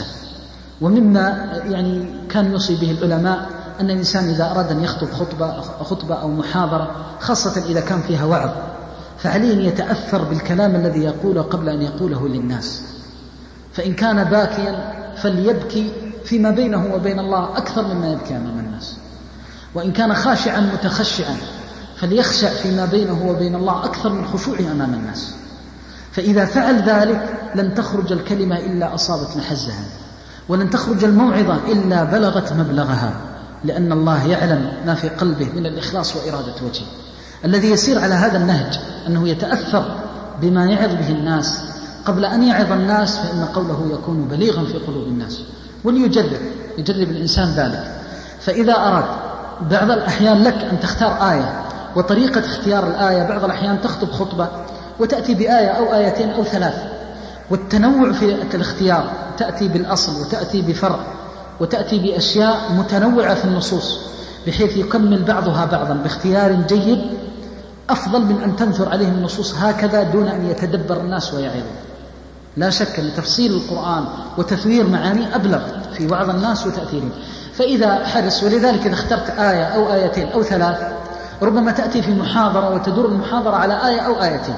ومما يعني كان يوصي به العلماء أن الإنسان إذا أراد أن يخطب خطبة أو محاضرة، خاصة إذا كان فيها وعظ، فعليه أن يتأثر بالكلام الذي يقوله قبل أن يقوله للناس. فإن كان باكيا فليبكي فيما بينه وبين الله أكثر مما يبكي أمام الناس، وإن كان خاشعا متخشعا فليخشع فيما بينه وبين الله أكثر من خشوعه أمام الناس. فإذا فعل ذلك لن تخرج الكلمة إلا أصابت محزها، ولن تخرج الموعظة إلا بلغت مبلغها، لأن الله يعلم ما في قلبه من الإخلاص وإرادة وجهه. الذي يسير على هذا النهج أنه يتأثر بما يعظ به الناس قبل أن يعظ الناس، فإن قوله يكون بليغا في قلوب الناس. وليجرب الإنسان ذلك. فإذا أراد بعض الأحيان لك أن تختار آية، وطريقة اختيار الآية بعض الأحيان تخطب خطبة وتأتي بآية أو آيتين أو ثلاث، والتنوع في الاختيار، تأتي بالأصل وتأتي بفرع وتأتي بأشياء متنوعة في النصوص بحيث يكمل بعضها بعضا باختيار جيد، أفضل من أن تنثر عليهم النصوص هكذا دون أن يتدبر الناس ويعظوا. لا شك أن تفصيل القرآن وتثوير معاني أبلغ في وعظ الناس وتأثيرهم. فإذا حرص، ولذلك إذا اخترت آية أو آيتين أو ثلاث، ربما تأتي في محاضرة وتدور المحاضرة على آية أو آيتين،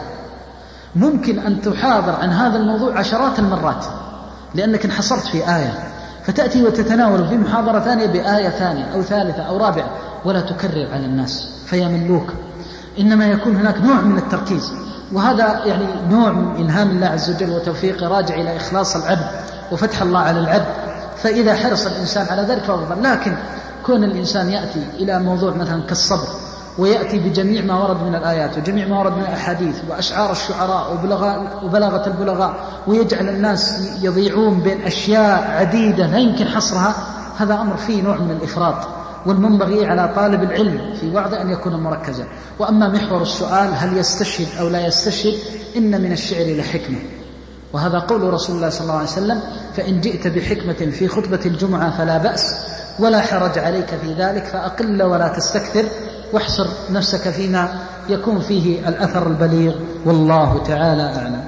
ممكن أن تحاضر عن هذا الموضوع عشرات المرات لأنك انحصرت في آية، فتأتي وتتناول في محاضرة ثانية بآية ثانية أو ثالثة أو رابعة، ولا تكرر على الناس فيملوك. إنما يكون هناك نوع من التركيز، وهذا يعني نوع من إلهام الله عز وجل وتوفيقه راجع إلى إخلاص العبد وفتح الله على العبد. فإذا حرص الإنسان على ذلك فأفضل. لكن كون الإنسان يأتي إلى موضوع مثلا كالصبر ويأتي بجميع ما ورد من الآيات وجميع ما ورد من الأحاديث وأشعار الشعراء وبلاغة البلغاء، ويجعل الناس يضيعون بين أشياء عديدة لا يمكن حصرها، هذا أمر فيه نوع من الإفراط. والمنبغي على طالب العلم في وعظ أن يكون مركزا. وأما محور السؤال هل يستشهد أو لا يستشهد، إن من الشعر لحكمة، وهذا قول رسول الله صلى الله عليه وسلم: فإن جئت بحكمة في خطبة الجمعة فلا بأس ولا حرج عليك في ذلك، فأقل ولا تستكثر، واحصر نفسك فيما يكون فيه الأثر البليغ، والله تعالى أعلم.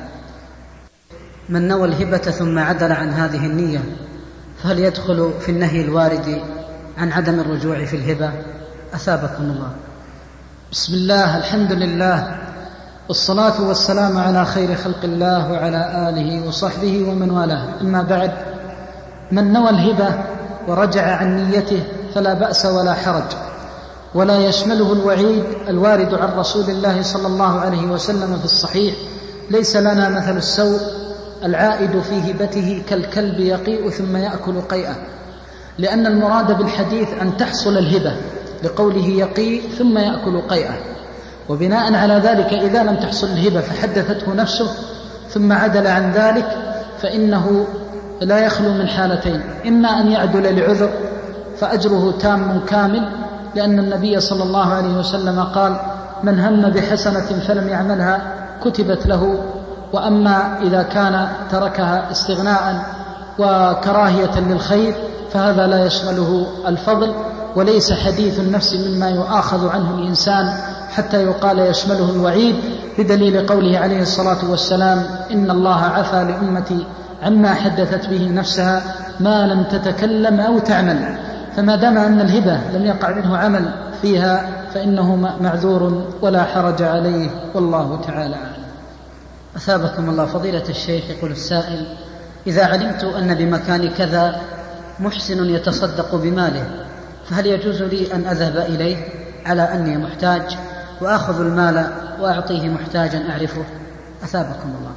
من نوى الهبة ثم عدل عن هذه النية فهل يدخل في النهي الوارد عن عدم الرجوع في الهبة؟ أثابكم الله. بسم الله، الحمد لله، والصلاة والسلام على خير خلق الله وعلى آله وصحبه ومن والاه. أما بعد، من نوى الهبة ورجع عن نيته فلا بأس ولا حرج، ولا يشمله الوعيد الوارد عن رسول الله صلى الله عليه وسلم في الصحيح: ليس لنا مثل السوء العائد في هبته كالكلب يقيء ثم يأكل قيئة، لأن المراد بالحديث أن تحصل الهبة لقوله يقيء ثم يأكل قيئة. وبناء على ذلك إذا لم تحصل الهبة فحدثته نفسه ثم عدل عن ذلك، فإنه لا يخلو من حالتين: إما أن يعدل لعذر فأجره تام كامل، لأن النبي صلى الله عليه وسلم قال: من هم بحسنة فلم يعملها كتبت له. وأما إذا كان تركها استغناء وكراهية للخير فهذا لا يشغله الفضل، وليس حديث النفس مما يؤاخذ عنه الإنسان حتى يقال يشمله الوعيد، بدليل قوله عليه الصلاة والسلام: إن الله عفى لأمتي عما حدثت به نفسها ما لم تتكلم أو تعمل. فما دام أن الهبة لم يقع منه عمل فيها فإنه معذور ولا حرج عليه، والله تعالى أعلم. أثابكم الله. فضيلة الشيخ، يقول السائل: إذا علمت أن بمكان كذا محسن يتصدق بماله فهل يجوز لي أن أذهب إليه على أني محتاج وأخذ المال وأعطيه محتاجا أعرفه؟ أثابكم الله.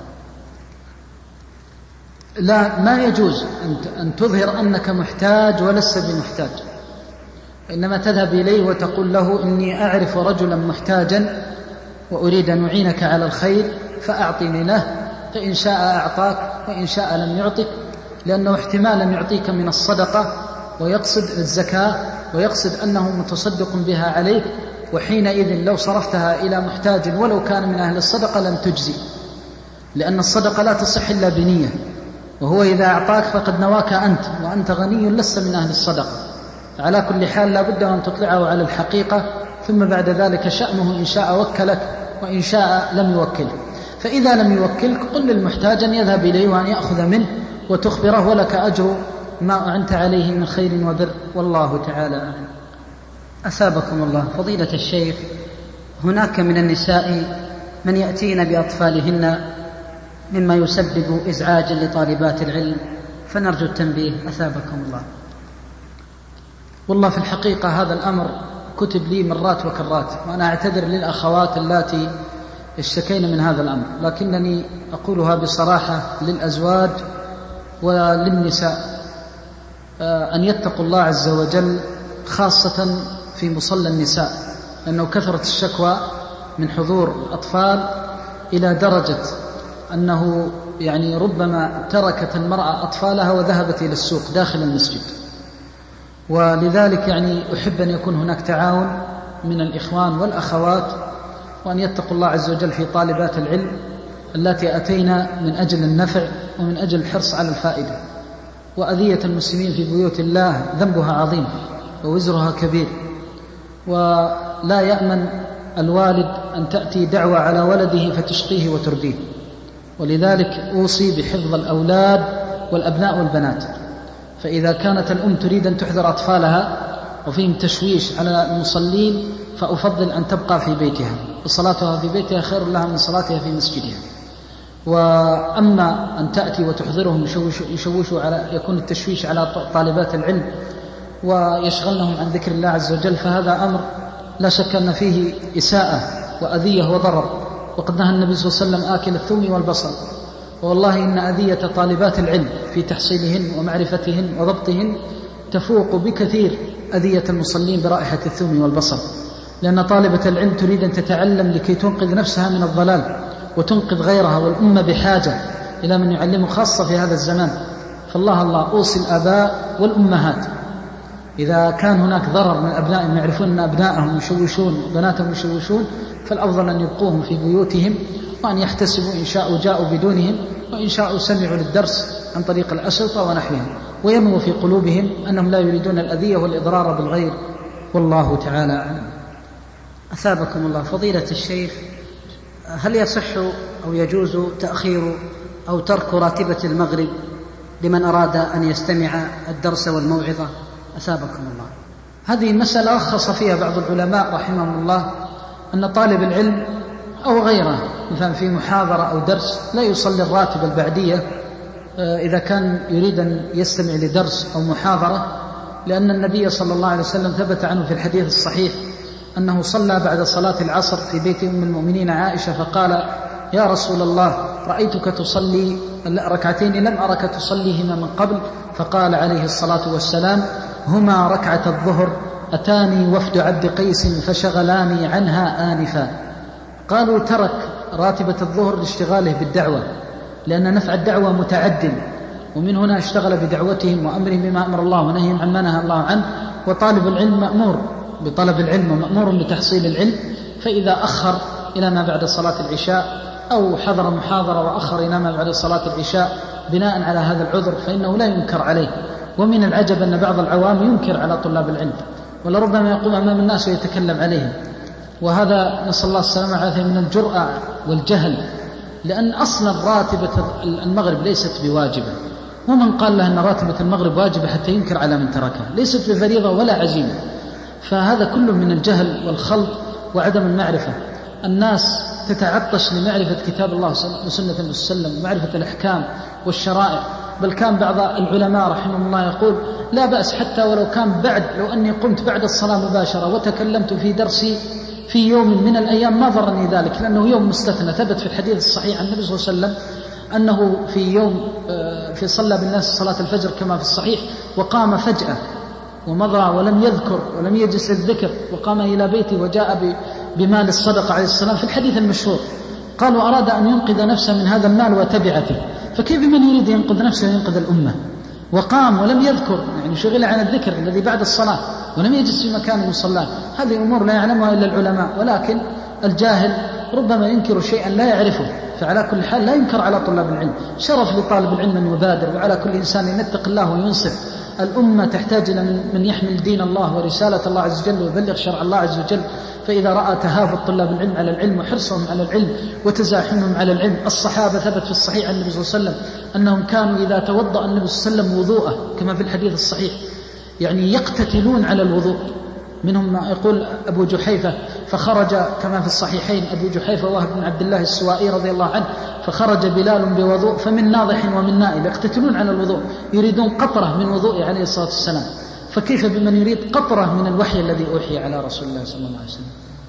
لا، ما يجوز أن تظهر أنك محتاج ولست بمحتاج، إنما تذهب إليه وتقول له: إني أعرف رجلا محتاجا وأريد أن أعينك على الخير فأعطني له، فإن شاء أعطاك وإن شاء لم يعطك، لأنه احتمالا يعطيك من الصدقة ويقصد الزكاة ويقصد أنه متصدق بها عليك، وحينئذ لو صرفتها إلى محتاج ولو كان من أهل الصدقة لم تجزي، لأن الصدقة لا تصح إلا بنية، وهو إذا أعطاك فقد نواك أنت وأنت غني لست من أهل الصدقة. فعلى كل حال لا بد أن تطلعه على الحقيقة، ثم بعد ذلك شأنه إن شاء وكلك وإن شاء لم يوكلك. فإذا لم يوكلك قل للمحتاج أن يذهب إليه وأن يأخذ منه وتخبره، ولك أجر ما أعنت عليه من خير وبر، والله تعالى أعلم. أثابكم الله. فضيلة الشيخ، هناك من النساء من يأتين بأطفالهن مما يسبب إزعاجا لطالبات العلم، فنرجو التنبيه أثابكم الله. والله في الحقيقة هذا الأمر كتب لي مرات وكرات، وأنا أعتذر للأخوات اللاتي اشتكين من هذا الأمر، لكنني أقولها بصراحة للأزواج وللنساء أن يتقوا الله عز وجل، خاصة في مصلى النساء، لأنه كثرت الشكوى من حضور الأطفال إلى درجة أنه يعني ربما تركت المرأة أطفالها وذهبت إلى السوق داخل المسجد. ولذلك يعني أحب أن يكون هناك تعاون من الإخوان والأخوات، وأن يتقوا الله عز وجل في طالبات العلم التي أتينا من أجل النفع ومن أجل الحرص على الفائدة. وأذية المسلمين في بيوت الله ذنبها عظيم ووزرها كبير، ولا يأمن الوالد أن تأتي دعوة على ولده فتشقيه وترديه. ولذلك أوصي بحفظ الأولاد والأبناء والبنات، فإذا كانت الأم تريد أن تحذر أطفالها وفيهم تشويش على المصلين فأفضل أن تبقى في بيتها، وصلاتها في بيتها خير لها من صلاتها في مسجدها. وأما أن تأتي وتحضرهم يشوشوا يكون التشويش على طالبات العلم ويشغلنهم عن ذكر الله عز وجل، فهذا أمر لا شك أن فيه إساءة وأذية وضرر، وقد نهى النبي صلى الله عليه وسلم آكل الثوم والبصل. والله إن أذية طالبات العلم في تحصيلهن ومعرفتهن وضبطهن تفوق بكثير أذية المصلين برائحة الثوم والبصل، لأن طالبة العلم تريد أن تتعلم لكي تنقذ نفسها من الضلال وتنقذ غيرها، والأمة بحاجة إلى من يعلمه خاصة في هذا الزمان. فالله أوصي الآباء والأمهات إذا كان هناك ضرر من أبنائهم يعرفون أن أبنائهم يشوشون بناتهم يشوشون، فالأفضل أن يبقوهم في بيوتهم، وأن يحتسبوا إن شاءوا جاءوا بدونهم وإن شاءوا سمعوا للدرس عن طريق الأشرطة ونحوهم، وينمو في قلوبهم أنهم لا يريدون الأذية والإضرار بالغير، والله تعالى أعلم. أثابكم الله. فضيلة الشيخ، هل يصح أو يجوز تأخير أو ترك راتبة المغرب لمن أراد أن يستمع الدرس والموعظة؟ أثابكم الله. هذه مسألة رخص فيها بعض العلماء رحمهم الله، أن طالب العلم أو غيره مثلا في محاضرة أو درس لا يصلي الراتبة البعدية إذا كان يريد أن يستمع لدرس أو محاضرة، لأن النبي صلى الله عليه وسلم ثبت عنه في الحديث الصحيح أنه صلى بعد صلاة العصر في بيت أم المؤمنين عائشة فقال: يا رسول الله، رأيتك تصلي ركعتين لم أرك تصليهما من قبل، فقال عليه الصلاة والسلام: هما ركعة الظهر، أتاني وفد عبد قيس فشغلاني عنها آنفا. قالوا ترك راتبة الظهر لاشتغاله بالدعوة، لأن نفع الدعوة متعد، ومن هنا اشتغل بدعوتهم وأمرهم بما أمر الله ونهيهم عما نهى الله عنه. وطالب العلم مأمور بطلب العلم ومأمور بتحصيل العلم، فإذا أخر إلى ما بعد صلاة العشاء أو حضر محاضرة وأخر ينام بعد صلاة العشاء بناء على هذا العذر فإنه لا ينكر عليه. ومن العجب أن بعض العوام ينكر على طلاب العلم، ولربما يقوم أمام الناس ويتكلم عليهم، وهذا نسأل الله السلامة والعافية من الجرأة والجهل، لأن أصلا راتبة المغرب ليست بواجبة، ومن قال له أن راتبة المغرب واجبة حتى ينكر على من تركها، ليست بفريضة ولا عزيمة. فهذا كله من الجهل والخلط وعدم المعرفة. الناس تتعطش لمعرفة كتاب الله وسنة النبي صلى الله عليه وسلم ومعرفة الأحكام والشرائع، بل كان بعض العلماء رحمه الله يقول لا بأس حتى ولو كان لو أني قمت بعد الصلاة مباشرة وتكلمت في درسي في يوم من الأيام ما ضرني ذلك، لأنه يوم مستثنى. ثبت في الحديث الصحيح عن النبي صلى الله عليه وسلم أنه في يوم صلى بالناس صلاة الفجر كما في الصحيح، وقام فجأة ومضى ولم يذكر ولم يجلس الذكر، وقام إلى بيته وجاء بمال الصدقة عليه السلام في الحديث المشهور. قالوا أراد أن ينقذ نفسه من هذا المال وتبعته، فكيف من يريد ينقذ نفسه وينقذ الأمة؟ وقام ولم يذكر، يعني شغل عن الذكر الذي بعد الصلاة، ولم يجلس في مكان مصلاه. هذه أمور لا يعلمها إلا العلماء، ولكن الجاهل ربما ينكر شيئا لا يعرفه. فعلى كل حال لا ينكر على طلاب العلم، شرف لطالب العلم أن يبادر، وعلى كل إنسان أن يتق الله وينصف. الأمة تحتاج إلى من يحمل دين الله ورسالة الله عز وجل ويبلغ شرع الله عز وجل. فإذا رأى تهافت طلاب العلم على العلم وحرصهم على العلم وتزاحمهم على العلم، الصحابة ثبت في الصحيح عن النبي صلى الله عليه وسلم أنهم كانوا إذا توضأ النبي صلى الله عليه وسلم وضوءه كما في الحديث الصحيح يعني يقتتلون على الوضوء. منهم ما يقول أبو جحيفة فخرج كما في الصحيحين، أبو جحيفة وهب بن عبد الله السوائي رضي الله عنه، فخرج بلال بوضوء فمن ناضح ومن نائب، يقتتلون على الوضوء، يريدون قطرة من وضوء عليه الصلاة والسلام. فكيف بمن يريد قطرة من الوحي الذي أوحي على رسول الله صلى الله عليه وسلم؟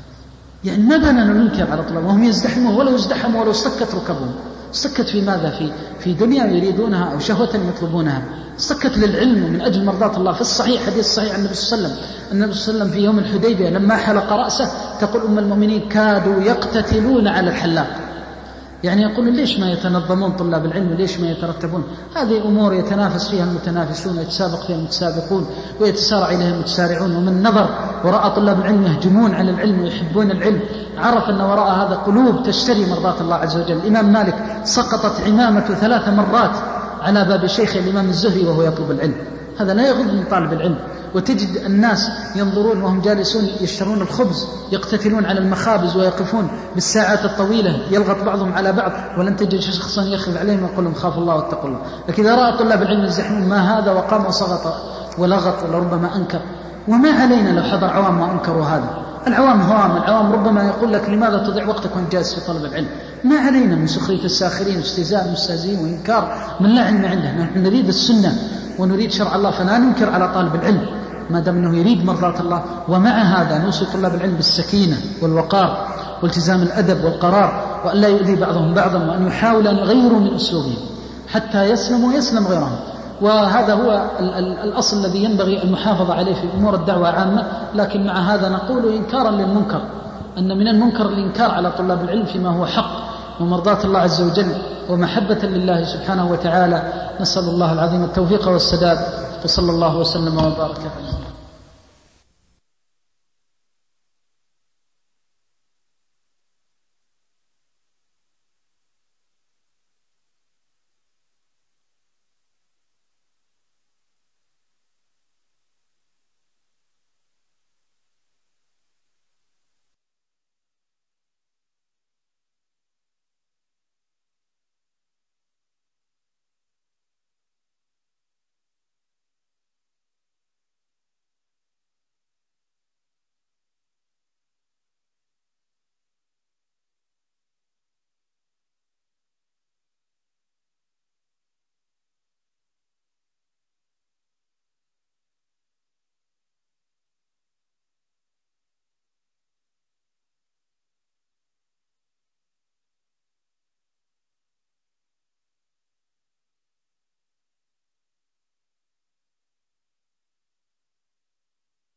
يعني ما بنا ننكر على طلاب وهم يزدحمون، ولو ازدحموا ولو استكت ركبهم. استكت في ماذا؟ في دنيا يريدونها أو شهوة يطلبونها. استكت للعلم ومن أجل مرضاة الله. في الصحيح حديث صحيح عن النبي صلى الله عليه وسلم، النبي صلى الله عليه وسلم في يوم الحديبية لما حلق رأسه تقول أم المؤمنين كادوا يقتتلون على الحلاق. يعني يقولون ليش ما يتنظمون طلاب العلم وليش ما يترتبون؟ هذه أمور يتنافس فيها المتنافسون ويتسابق فيها المتسابقون ويتسارع إليها المتسارعون. ومن نظر وراء طلاب العلم يهجمون على العلم ويحبون العلم عرف أن وراء هذا قلوب تشتري مرضاة الله عز وجل. الإمام مالك سقطت عمامة 3 مرات على باب شيخ الإمام الزهري وهو يطلب العلم. هذا لا يغض من طالب العلم. وتجد الناس ينظرون وهم جالسون يشترون الخبز يقتتلون على المخابز ويقفون بالساعات الطويلة يلغط بعضهم على بعض، ولن تجد شخصا يخف عليهم ويقول لهم خافوا الله واتقوا الله. لكن إذا رأى طلاب العلم يزدحمون ما هذا وقام وصغط ولغط ولربما أنكر. وما علينا لو حضر عوام وأنكروا هذا؟ العوام هوام، العوام ربما يقول لك لماذا تضيع وقتك وانت جالس في طلب العلم؟ ما علينا من سخرية الساخرين واستهزاء المستهزئين وإنكار من لا علم عنده. نحن نريد السنة ونريد شرع الله، فلا ننكر على طالب العلم ما دام أنه يريد مرضاة الله. ومع هذا نوصي طلاب العلم بالسكينة والوقار والتزام الأدب والقرار، وأن لا يؤذي بعضهم بعضا، وأن يحاول أن يغيروا من أسلوبهم حتى يسلموا ويسلم غيرهم. وهذا هو الأصل الذي ينبغي المحافظة عليه في أمور الدعوة عامة. لكن مع هذا نقول إنكارا للمنكر أن من المنكر الإنكار على طلاب العلم فيما هو حق ومرضاة الله عز وجل ومحبة لله سبحانه وتعالى. نسأل الله العظيم التوفيق والسداد، وصلى الله وسلم وبارك عليه.